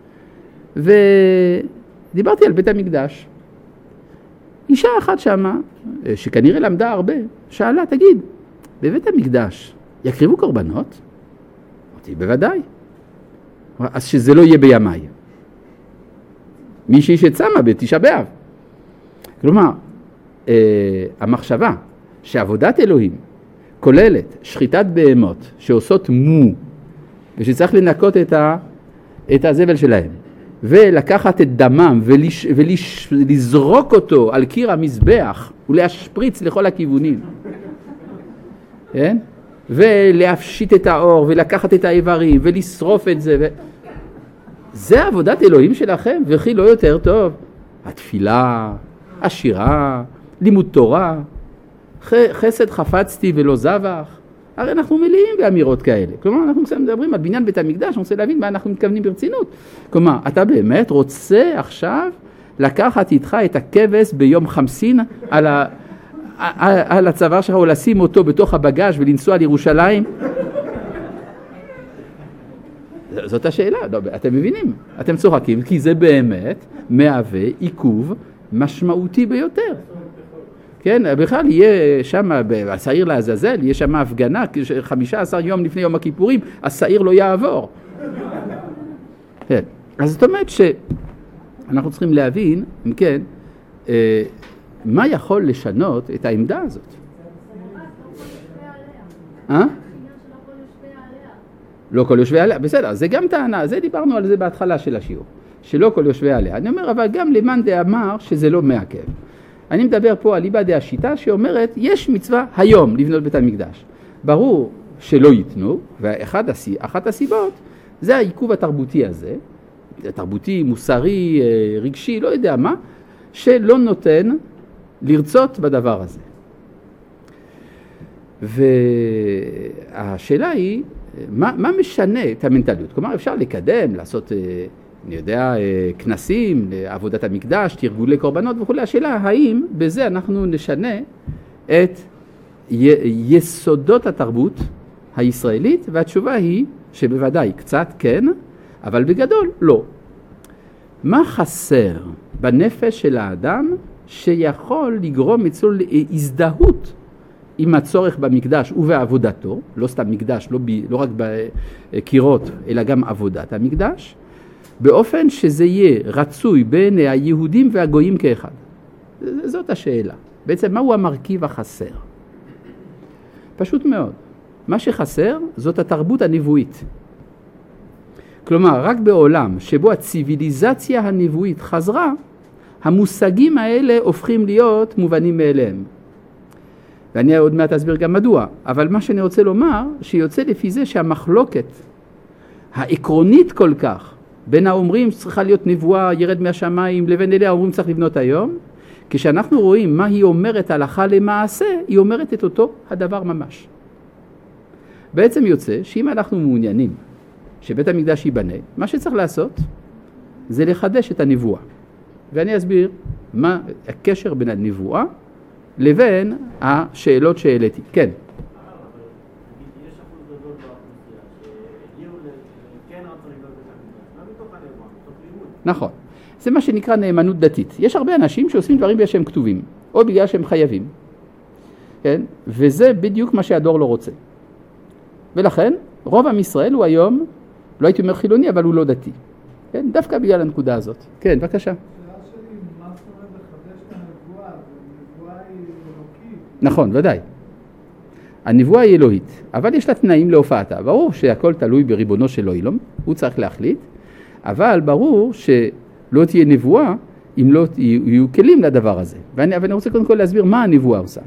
ודיברתי על בית המקדש. אישה אחת שמה, שכנראה למדה הרבה, שאלה, תגיד, בבית המקדש יקריבו קורבנות? אמרתי, בוודאי. אז שזה לא יהיה בימיי. מישהי שצמה בתשעה באב. כלומר, אה, המחשבה שעבודת אלוהים כוללת שחיטת בהמות שעושות מו, ושצריך לנקות את, ה, את הזבל שלהם, ולקחת את דמם ולש, ולש, ולזרוק אותו על קיר המזבח, ולהשפריץ לכל הכיוונים. כן? ולהפשיט את האור, ולקחת את האיברים, ולשרוף את זה. ו... זה עבודת אלוהים שלכם, וכי לא יותר טוב. התפילה, השירה, לימוד תורה, ח- חסד חפצתי ולא זבח. הרי אנחנו מלאים באמירות כאלה. כלומר, אנחנו מדברים על בניין בית המקדש, אני רוצה להבין מה אנחנו מתכוונים ברצינות. כלומר, אתה באמת רוצה עכשיו לקחת איתך את הכבש ביום חמסין על ה... על הצוואר שלך, או לשים אותו בתוך הבגאז' ולנסוע לירושלים? זאת השאלה, לא, אתם מבינים, אתם צוחקים, כי זה באמת מהווה עיכוב משמעותי ביותר. כן, בכלל יהיה שם, השעיר לעזאזל, יהיה שם הפגנה, חמישה עשר יום לפני יום הכיפורים, השעיר לא יעבור. כן, אז זאת אומרת שאנחנו צריכים להבין, אם כן, מה יכול לשנות את העמדה הזאת? אה? לא כל יושבי עליה, בסדר, זה גם טענה, זה דיברנו על זה בהתחלה של השיעור, שלא כל יושבי עליה. אני אומר, אבל גם למאן דאמר שזה לא מעכב. אני מדבר פה על ליבא דהשיטה שאומרת, יש מצווה היום לבנות בית המקדש. ברור שלא ייתנו, ואחת הסיבות זה העיכוב התרבותי הזה, תרבותי, מוסרי, רגשי, לא יודע מה, שלא נותן לרצות בדבר הזה. והשאלה היא, מה, מה משנה את המנטליות? כלומר, אפשר לקדם, לעשות אני יודע, כנסים, עבודת המקדש, תרגולי קורבנות וכו'. השאלה, האם בזה אנחנו נשנה את יסודות התרבות הישראלית, והתשובה היא שבוודאי קצת כן, אבל בגדול לא. מה חסר בנפש של האדם שיכול לגרום אצלו להזדהות עם הצורך במקדש ובעבודתו, לא סתם מקדש, לא, ב, לא רק בקירות, אלא גם עבודת המקדש, באופן שזה יהיה רצוי בין היהודים והגויים כאחד? זאת השאלה. בעצם מהו המרכיב החסר? פשוט מאוד. מה שחסר זאת התרבות הנבואית. כלומר, רק בעולם שבו הציביליזציה הנבואית חזרה, המושגים האלה הופכים להיות מובנים מאליהם. ואני עוד מעט אסביר גם מדוע, אבל מה שאני רוצה לומר, שיוצא לפי זה שהמחלוקת העקרונית כל כך, בין האומרים שצריכה להיות נבואה ירד מהשמיים, לבין אלה האומרים צריך לבנות היום, כשאנחנו רואים מה היא אומרת הלכה למעשה, היא אומרת את אותו הדבר ממש. בעצם יוצא שאם אנחנו מעוניינים שבית המקדש ייבנה, מה שצריך לעשות זה לחדש את הנבואה. ואני אסביר מה הקשר בין הנבואה לבין השאלות שהעליתי. כן. נכון. זה מה שנקרא נאמנות דתית. יש הרבה אנשים שעושים דברים בגלל שהם כתובים, או בגלל שהם חייבים. כן? וזה בדיוק מה שהדור לא רוצה. ולכן, רוב עם ישראל הוא היום, לא הייתי אומר חילוני, אבל הוא לא דתי. כן? דווקא בגלל הנקודה הזאת. כן, בבקשה.
השאלה שלי, מה זאת אומרת לחדש את הנבואה? הנבואה היא אלוקית.
נכון, ודאי. הנבואה היא אלוהית, אבל יש לה תנאים להופעתה. ברור שהכל תלוי בריבונו של אילום, הוא צריך להחליט, אבל ברור שלא תהיה נבואה אם לא יהיו כלים לדבר הזה. ואני, אבל אני רוצה קודם כל להסביר מה הנבואה עושה.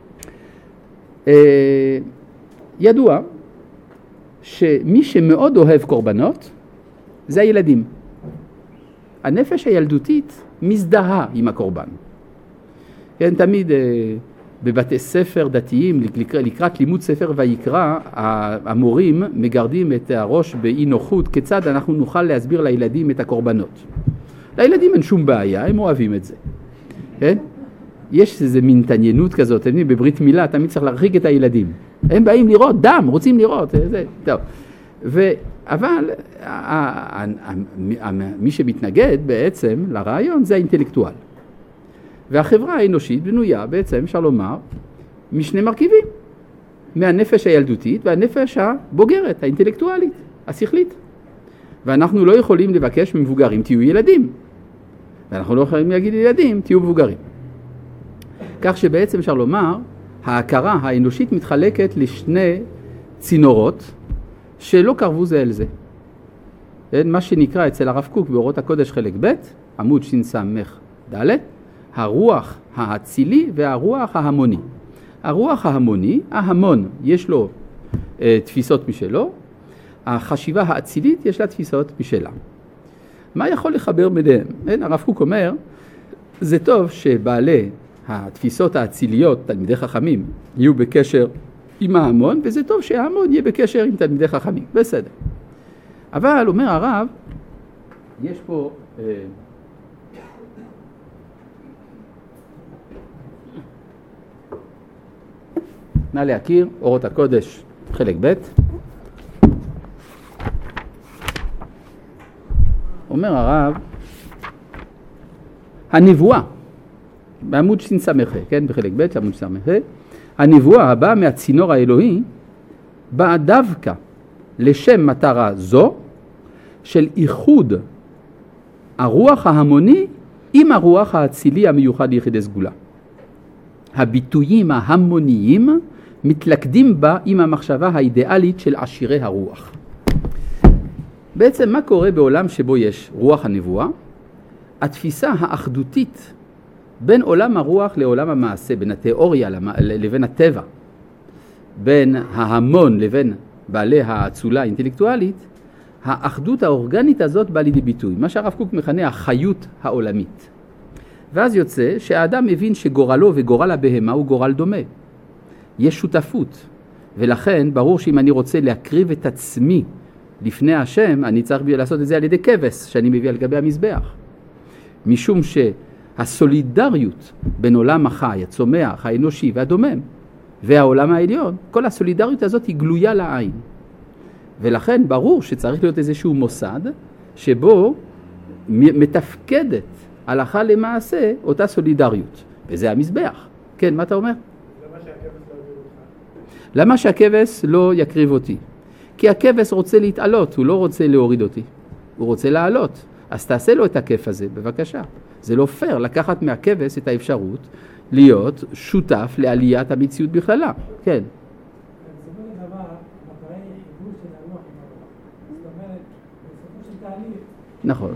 אה, ידוע שמי שמאוד אוהב קורבנות זה הילדים. הנפש הילדותית מזדהה עם הקורבן. כן, תמיד אה, בבתי ספר דתיים, לקראת, לקראת לימוד ספר ויקרא, המורים מגרדים את הראש באי נוחות, כיצד אנחנו נוכל להסביר לילדים את הקורבנות. לילדים אין שום בעיה, הם אוהבים את זה. כן? יש איזו מין תעניינות כזאת, בברית מילה תמיד צריך להרחיק את הילדים. הם באים לראות דם, רוצים לראות, זה, טוב. ו, אבל מי שמתנגד בעצם לרעיון זה האינטלקטואל. והחברה האנושית בנויה בעצם, אפשר לומר, משני מרכיבים. מהנפש הילדותית והנפש הבוגרת, האינטלקטואלית, השכלית. ואנחנו לא יכולים לבקש ממבוגרים, תהיו ילדים. ואנחנו לא יכולים להגיד לילדים, תהיו מבוגרים. כך שבעצם אפשר לומר, ההכרה האנושית מתחלקת לשני צינורות שלא קרבו זה אל זה. מה שנקרא אצל הרב קוק באורות הקודש חלק ב', עמוד שסמך ד', הרוח האצילי והרוח ההמוני. הרוח ההמוני, ההמון יש לו אה, תפיסות משלו, החשיבה האצילית יש לה תפיסות משלה. מה יכול לחבר ביניהם? הרב קוק אומר, זה טוב שבעלי התפיסות האציליות, תלמידי חכמים, יהיו בקשר עם ההמון, וזה טוב שההמון יהיה בקשר עם תלמידי חכמים. בסדר. אבל אומר הרב, יש פה... אה, נא להכיר, אורות הקודש, חלק ב'. אומר הרב, הנבואה, בעמוד שסמך, כן, בחלק ב', עמוד שסמך, הנבואה הבאה מהצינור האלוהי, באה דווקא לשם מטרה זו, של איחוד הרוח ההמוני עם הרוח האצילי המיוחד ליחידי סגולה. הביטויים ההמוניים מתלכדים בה עם המחשבה האידיאלית של עשירי הרוח. בעצם מה קורה בעולם שבו יש רוח הנבואה? התפיסה האחדותית בין עולם הרוח לעולם המעשה, בין התיאוריה לבין הטבע, בין ההמון לבין בעלי האצולה האינטלקטואלית, האחדות האורגנית הזאת באה לידי ביטוי, מה שהרב קוק מכנה החיות העולמית. ואז יוצא שהאדם מבין שגורלו וגורל הבהמה הוא גורל דומה. יש שותפות, ולכן ברור שאם אני רוצה להקריב את עצמי לפני השם, אני צריך לעשות את זה על ידי כבש שאני מביא על גבי המזבח. משום שהסולידריות בין עולם החי, הצומח, האנושי והדומם והעולם העליון, כל הסולידריות הזאת היא גלויה לעין. ולכן ברור שצריך להיות איזשהו מוסד שבו מתפקדת הלכה למעשה אותה סולידריות. וזה המזבח. כן, מה אתה אומר? למה שהכבש לא יקריב אותי? כי הכבש רוצה להתעלות, הוא לא רוצה להוריד אותי. הוא רוצה לעלות. אז תעשה לו את הכיף הזה, בבקשה. זה לא פייר לקחת מהכבש את האפשרות להיות שותף לעליית המציאות בכללה. כן. נכון.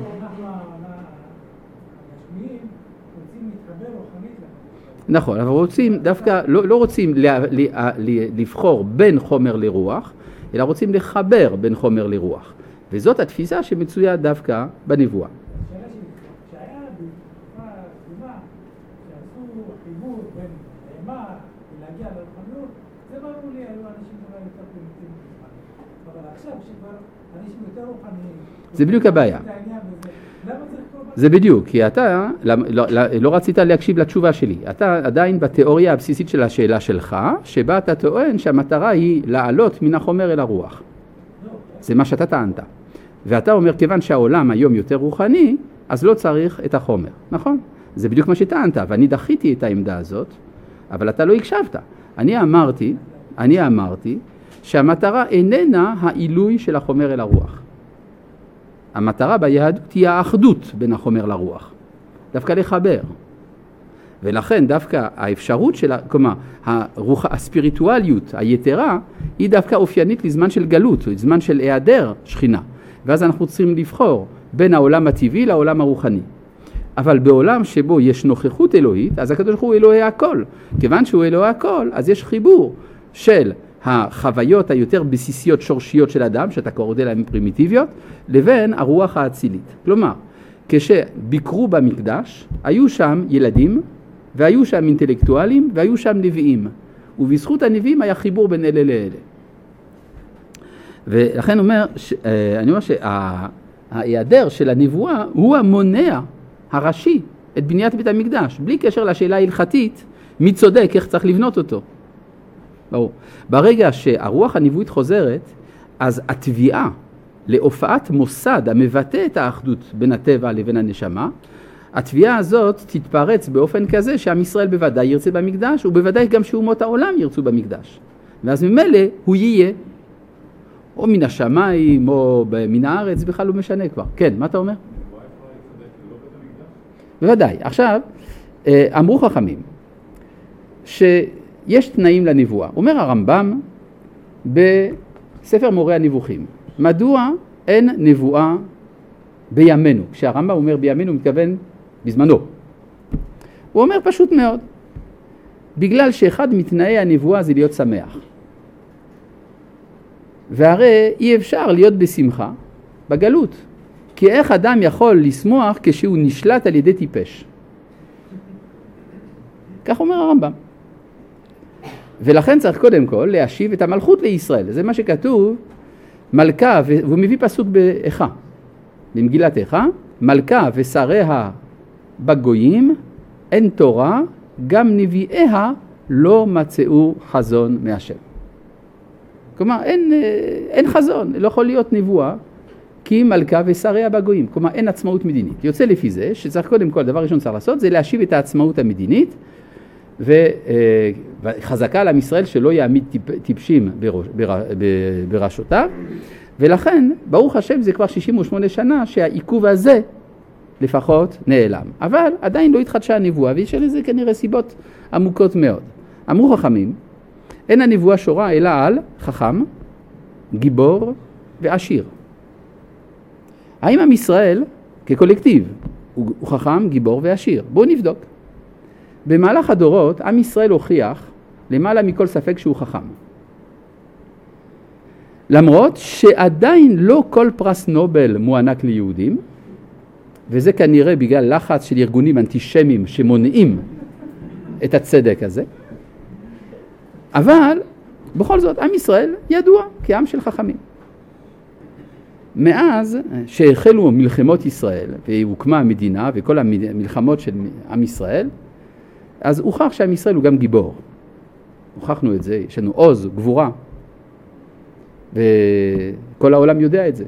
נכון, אבל רוצים דווקא, לא, לא רוצים ל, ל, ל, לבחור בין חומר לרוח, אלא רוצים לחבר בין חומר לרוח. וזאת התפיסה שמצויה דווקא בנבואה.
השאלה שלי, שהיה בתקופה דומה, שעשו חיבור בין אימה ולהגיע לרוחניות, זה ברור לי, היו אנשים שלא יותר פרימיטיביים בזמן. אבל עכשיו שכבר אנשים יותר רוחניים,
זה בדיוק הבעיה. זה בדיוק, כי אתה לא, לא, לא רצית להקשיב לתשובה שלי. אתה עדיין בתיאוריה הבסיסית של השאלה שלך, שבה אתה טוען שהמטרה היא לעלות מן החומר אל הרוח. זה מה שאתה טענת. ואתה אומר, כיוון שהעולם היום יותר רוחני, אז לא צריך את החומר. נכון? זה בדיוק מה שטענת, ואני דחיתי את העמדה הזאת, אבל אתה לא הקשבת. אני אמרתי, אני אמרתי, שהמטרה איננה העילוי של החומר אל הרוח. המטרה ביהדות היא האחדות בין החומר לרוח. דווקא לחבר. ולכן דווקא האפשרות של, כלומר, הרוח, הספיריטואליות היתרה, היא דווקא אופיינית לזמן של גלות, לזמן של היעדר שכינה. ואז אנחנו צריכים לבחור בין העולם הטבעי לעולם הרוחני. אבל בעולם שבו יש נוכחות אלוהית, אז הקדוש ברוך הוא אלוהי הכל. כיוון שהוא אלוהי הכל, אז יש חיבור של החוויות היותר בסיסיות שורשיות של אדם, שאתה קורא להם פרימיטיביות, לבין הרוח האצילית. כלומר, כשביקרו במקדש, היו שם ילדים, והיו שם אינטלקטואלים, והיו שם נביאים. ובזכות הנביאים היה חיבור בין אלה לאלה. ולכן אומר, אני אומר שההיעדר של הנבואה הוא המונע הראשי את בניית בית המקדש, בלי קשר לשאלה ההלכתית, מי צודק, איך צריך לבנות אותו. ברור. ברגע שהרוח הנבואית חוזרת, אז התביעה להופעת מוסד המבטא את האחדות בין הטבע לבין הנשמה, התביעה הזאת תתפרץ באופן כזה שעם ישראל בוודאי ירצה במקדש, ובוודאי גם שאומות העולם ירצו במקדש. ואז ממילא הוא יהיה, או מן השמיים, או מן הארץ, בכלל לא משנה כבר. כן, מה אתה אומר? בוודאי. עכשיו, אמרו חכמים, שיש תנאים לנבואה. אומר הרמב"ם בספר מורה הנבוכים, מדוע אין נבואה בימינו? כשהרמב"ם אומר בימינו, הוא מתכוון בזמנו. הוא אומר פשוט מאוד, בגלל שאחד מתנאי הנבואה זה להיות שמח. והרי אי אפשר להיות בשמחה בגלות. כי איך אדם יכול לשמוח כשהוא נשלט על ידי טיפש? כך אומר הרמב"ם. ולכן צריך קודם כל להשיב את המלכות לישראל. זה מה שכתוב, מלכה, והוא מביא פסוק באיכה. במגילת איכה, מלכה ושריה בגויים, אין תורה, גם נביאיה לא מצאו חזון מהשם. כלומר, אין, אין חזון, לא יכול להיות נבואה, כי מלכה ושריה בגויים. כלומר, אין עצמאות מדינית. יוצא לפי זה שצריך קודם כל, דבר ראשון צריך לעשות, זה להשיב את העצמאות המדינית, וחזקה לעם ישראל שלא יעמיד טיפשים בראשותיו, ולכן, ברוך השם, זה כבר שישים ושמונה שנה שהעיכוב הזה לפחות נעלם. אבל עדיין לא התחדשה הנבואה, ויש לזה כנראה סיבות עמוקות מאוד. אמרו חכמים, אין הנבואה שורה אלא על חכם, גיבור ועשיר. האם עם ישראל כקולקטיב הוא חכם, גיבור ועשיר? בואו נבדוק. במהלך הדורות, עם ישראל הוכיח למעלה מכל ספק שהוא חכם. למרות שעדיין לא כל פרס נובל מוענק ליהודים, וזה כנראה בגלל לחץ של ארגונים אנטישמיים שמונעים את הצדק הזה, אבל בכל זאת עם ישראל ידוע כעם של חכמים. מאז שהחלו מלחמות ישראל והוקמה המדינה וכל המלחמות של עם ישראל, אז הוכח שעם ישראל הוא גם גיבור. הוכחנו את זה, יש לנו עוז, גבורה, וכל העולם יודע את זה.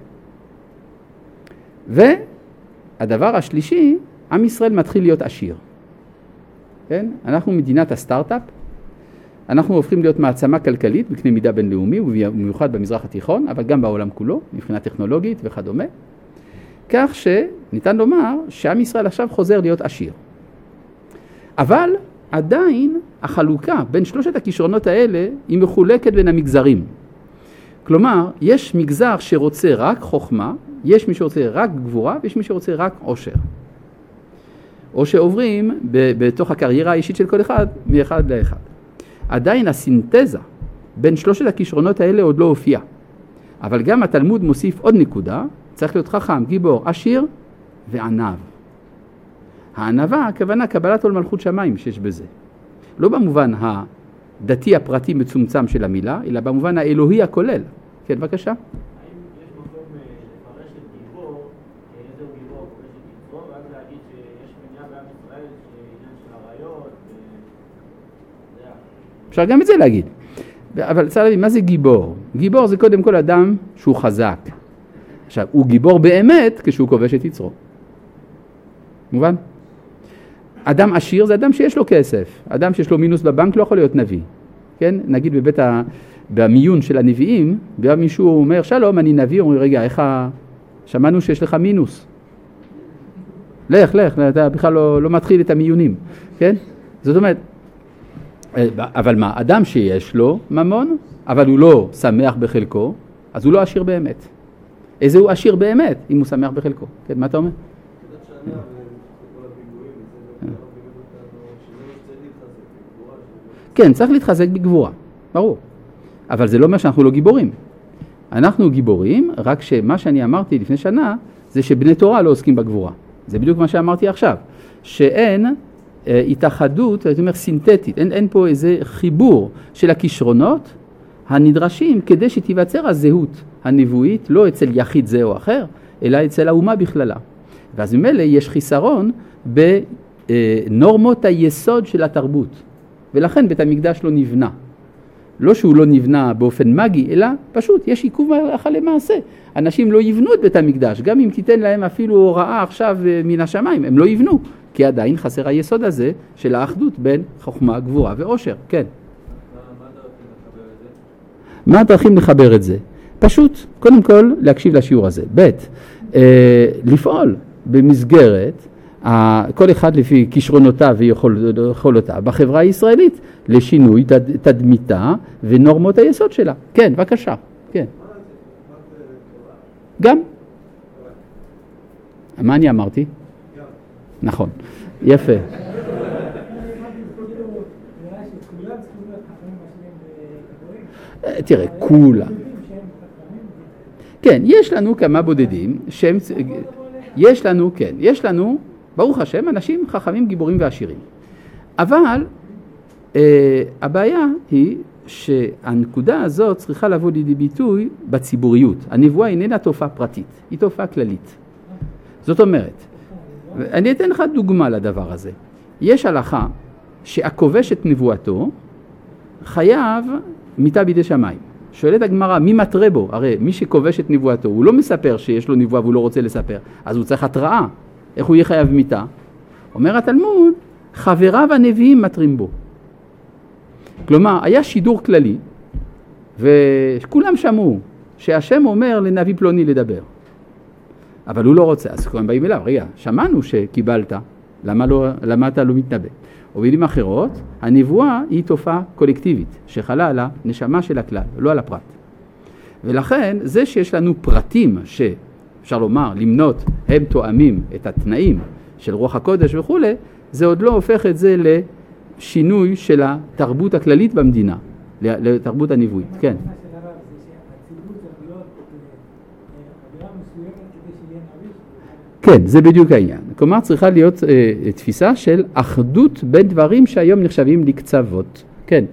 והדבר השלישי, עם ישראל מתחיל להיות עשיר. כן? אנחנו מדינת הסטארט-אפ, אנחנו הופכים להיות מעצמה כלכלית בקנה מידה בינלאומי, ובמיוחד במזרח התיכון, אבל גם בעולם כולו, מבחינה טכנולוגית וכדומה. כך שניתן לומר שעם ישראל עכשיו חוזר להיות עשיר. אבל עדיין החלוקה בין שלושת הכישרונות האלה היא מחולקת בין המגזרים. כלומר, יש מגזר שרוצה רק חוכמה, יש מי שרוצה רק גבורה, ויש מי שרוצה רק עושר. או שעוברים בתוך הקריירה האישית של כל אחד, מאחד לאחד. עדיין הסינתזה בין שלושת הכישרונות האלה עוד לא הופיעה. אבל גם התלמוד מוסיף עוד נקודה, צריך להיות חכם, גיבור, עשיר וענב. הענבה, הכוונה קבלת עול מלכות שמיים שיש בזה. לא במובן הדתי הפרטי מצומצם של המילה, אלא במובן האלוהי הכולל. כן, בבקשה.
האם יש מקום לפרש את גיבור, איזה הוא גיבור, פורש את גיבור, ואז להגיד שיש מניעה בעם ישראל, שעניין של עריות,
אפשר גם את זה להגיד. אבל צריך להגיד, מה זה גיבור? גיבור זה קודם כל אדם שהוא חזק. עכשיו, הוא גיבור באמת כשהוא כובש את יצרו. מובן? אדם עשיר זה אדם שיש לו כסף. אדם שיש לו מינוס בבנק לא יכול להיות נביא. כן? נגיד בבית ה... במיון של הנביאים, בא מישהו אומר, שלום, אני נביא, אומר, רגע, איך ה... שמענו שיש לך מינוס. לך, לך, אתה בכלל לא, לא מתחיל את המיונים. כן? זאת אומרת, אבל מה, אדם שיש לו ממון, אבל הוא לא שמח בחלקו, אז הוא לא עשיר באמת. איזה הוא עשיר באמת, אם הוא שמח בחלקו? כן, מה אתה אומר? כן, צריך להתחזק בגבורה, ברור. אבל זה לא אומר שאנחנו לא גיבורים. אנחנו גיבורים, רק שמה שאני אמרתי לפני שנה, זה שבני תורה לא עוסקים בגבורה. זה בדיוק מה שאמרתי עכשיו. שאין התאחדות, זאת אומרת סינתטית, אין, אין פה איזה חיבור של הכישרונות הנדרשים כדי שתיווצר הזהות הנבואית, לא אצל יחיד זה או אחר, אלא אצל האומה בכללה. ואז ממילא יש חיסרון בנורמות היסוד של התרבות. ולכן בית המקדש לא נבנה. לא שהוא לא נבנה באופן מגי, אלא פשוט יש עיכוב הלכה למעשה. אנשים לא יבנו את בית המקדש, גם אם תיתן להם אפילו הוראה עכשיו מן השמיים, הם לא יבנו, כי עדיין חסר היסוד הזה של האחדות בין חוכמה, גבורה ועושר. כן. מה הדרכים לחבר את זה? פשוט, קודם כל, להקשיב לשיעור הזה. ב' אה, לפעול במסגרת, כל אחד לפי כישרונותיו ויכולותיו בחברה הישראלית לשינוי תדמיתה ונורמות היסוד שלה. כן, בבקשה. כן. גם. מה אני אמרתי? נכון. יפה. תראה, כולה. כן, יש לנו כמה בודדים שהם... יש לנו, כן, יש לנו, ברוך השם, אנשים חכמים, גיבורים ועשירים. אבל אה, הבעיה היא שהנקודה הזאת צריכה לבוא לידי ביטוי בציבוריות. הנבואה איננה תופעה פרטית, היא תופעה כללית. זאת אומרת, אני אתן לך דוגמה לדבר הזה. יש הלכה שהכובש את נבואתו חייב מיתה בידי שמיים. שואלת הגמרא, מי מטרה בו? הרי מי שכובש את נבואתו, הוא לא מספר שיש לו נבואה והוא לא רוצה לספר, אז הוא צריך התראה. איך הוא יהיה חייב מיתה? אומר התלמוד, חבריו הנביאים מטרים בו. כלומר, היה שידור כללי, וכולם שמעו שהשם אומר לנביא פלוני לדבר. אבל הוא לא רוצה, אז כולם באים אליו, רגע, שמענו שקיבלת, למה, לא, למה אתה לא מתנבא? ובמילים אחרות, הנבואה היא תופעה קולקטיבית, שחלה על הנשמה של הכלל, לא על הפרט. ולכן, זה שיש לנו פרטים שאפשר לומר, למנות, הם תואמים את התנאים של רוח הקודש וכו', זה עוד לא הופך את זה לשינוי של התרבות הכללית במדינה, לתרבות הנבואית. כן. כן, זה בדיוק העניין. כלומר, צריכה להיות אה, תפיסה של אחדות בין דברים שהיום נחשבים לקצוות. כן.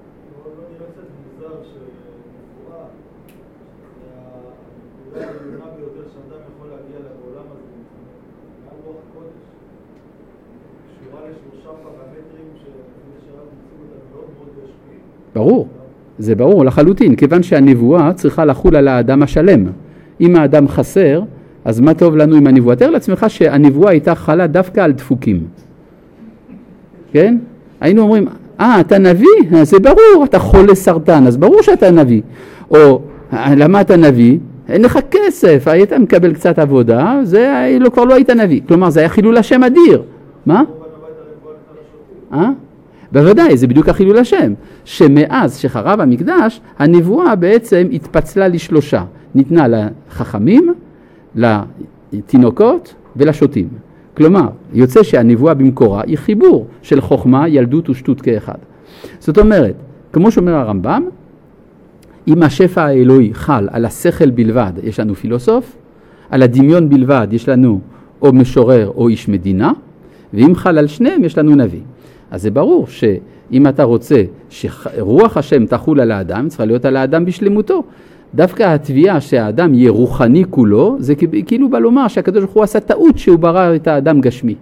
לא נראה קצת מוזר שנבואה, הנקודה העליונה קשורה לשלושה פרמטרים שהרב מציג אותם מאוד מאוד גשמי.
ברור, זה ברור לחלוטין, כיוון שהנבואה צריכה לחול על האדם השלם. אם האדם חסר, אז מה טוב לנו עם הנבואה? תאר לעצמך שהנבואה הייתה חלה דווקא על דפוקים. כן? היינו אומרים, אה, אתה נביא? זה ברור, אתה חולה סרטן, אז ברור שאתה נביא. או, למה אתה נביא? אין לך כסף, היית מקבל קצת עבודה, זה לא, כבר לא היית נביא. כלומר, זה היה חילול השם אדיר. מה? אה? בוודאי, זה בדיוק החילול השם. שמאז שחרב המקדש, הנבואה בעצם התפצלה לשלושה. ניתנה לחכמים, לתינוקות ולשוטים. כלומר, יוצא שהנבואה במקורה היא חיבור של חוכמה, ילדות ושטות כאחד. זאת אומרת, כמו שאומר הרמב"ם, אם השפע האלוהי חל על השכל בלבד, יש לנו פילוסוף, על הדמיון בלבד יש לנו או משורר או איש מדינה, ואם חל על שניהם יש לנו נביא. אז זה ברור שאם אתה רוצה שרוח השם תחול על האדם, צריכה להיות על האדם בשלמותו. דווקא התביעה שהאדם יהיה רוחני כולו, זה כאילו בא לומר שהקדוש ברוך הוא עשה טעות שהוא ברא את האדם גשמי.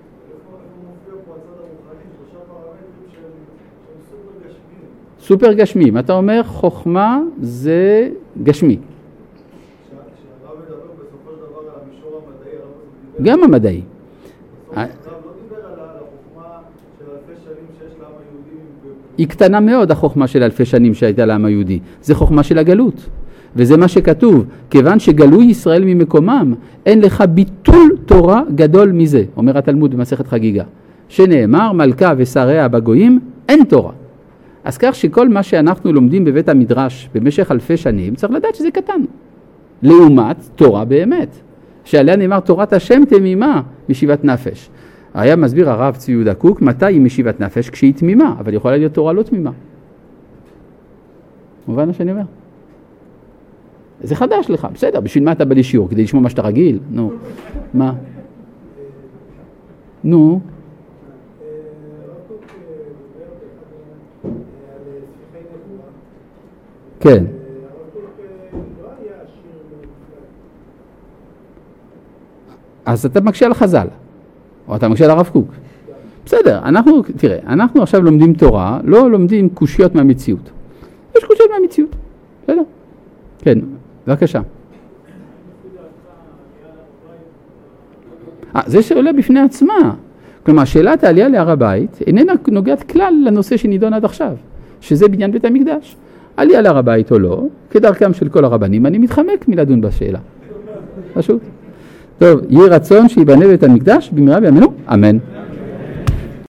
סופר גשמי, מה אתה אומר? חוכמה זה גשמי.
כשהרב מדבר בסופו של דבר על המישור המדעי, הרב
גם המדעי.
הרב לא דיבר על החוכמה של אלפי שנים שיש לעם היהודי.
היא קטנה מאוד החוכמה של אלפי שנים שהייתה לעם היהודי. זה חוכמה של הגלות. וזה מה שכתוב, כיוון שגלו ישראל ממקומם, אין לך ביטול תורה גדול מזה, אומר התלמוד במסכת חגיגה. שנאמר, מלכה ושריה בגויים, אין תורה. אז כך שכל מה שאנחנו לומדים בבית המדרש במשך אלפי שנים, צריך לדעת שזה קטן. לעומת תורה באמת, שעליה נאמר תורת השם תמימה משיבת נפש. היה מסביר הרב צבי יהודה קוק, מתי היא משיבת נפש? כשהיא תמימה, אבל יכולה להיות תורה לא תמימה. מובן מה שאני אומר? זה חדש לך, בסדר, בשביל מה אתה בא לשיעור? כדי לשמוע מה שאתה רגיל? נו, מה? נו? כן. אז אתה מקשה על חז"ל, או אתה מקשה על הרב קוק. בסדר, אנחנו, תראה, אנחנו עכשיו לומדים תורה, לא לומדים קושיות מהמציאות. יש קושיות מהמציאות, בסדר? כן, בבקשה. אה, זה שעולה בפני עצמה. כלומר, שאלת העלייה להר הבית איננה נוגעת כלל לנושא שנידון עד עכשיו, שזה בניין בית המקדש. עלייה להר הבית או לא, כדרכם של כל הרבנים, אני מתחמק מלדון בשאלה. פשוט. טוב, יהי רצון שיבנה בית המקדש במהרה בימינו, אמן.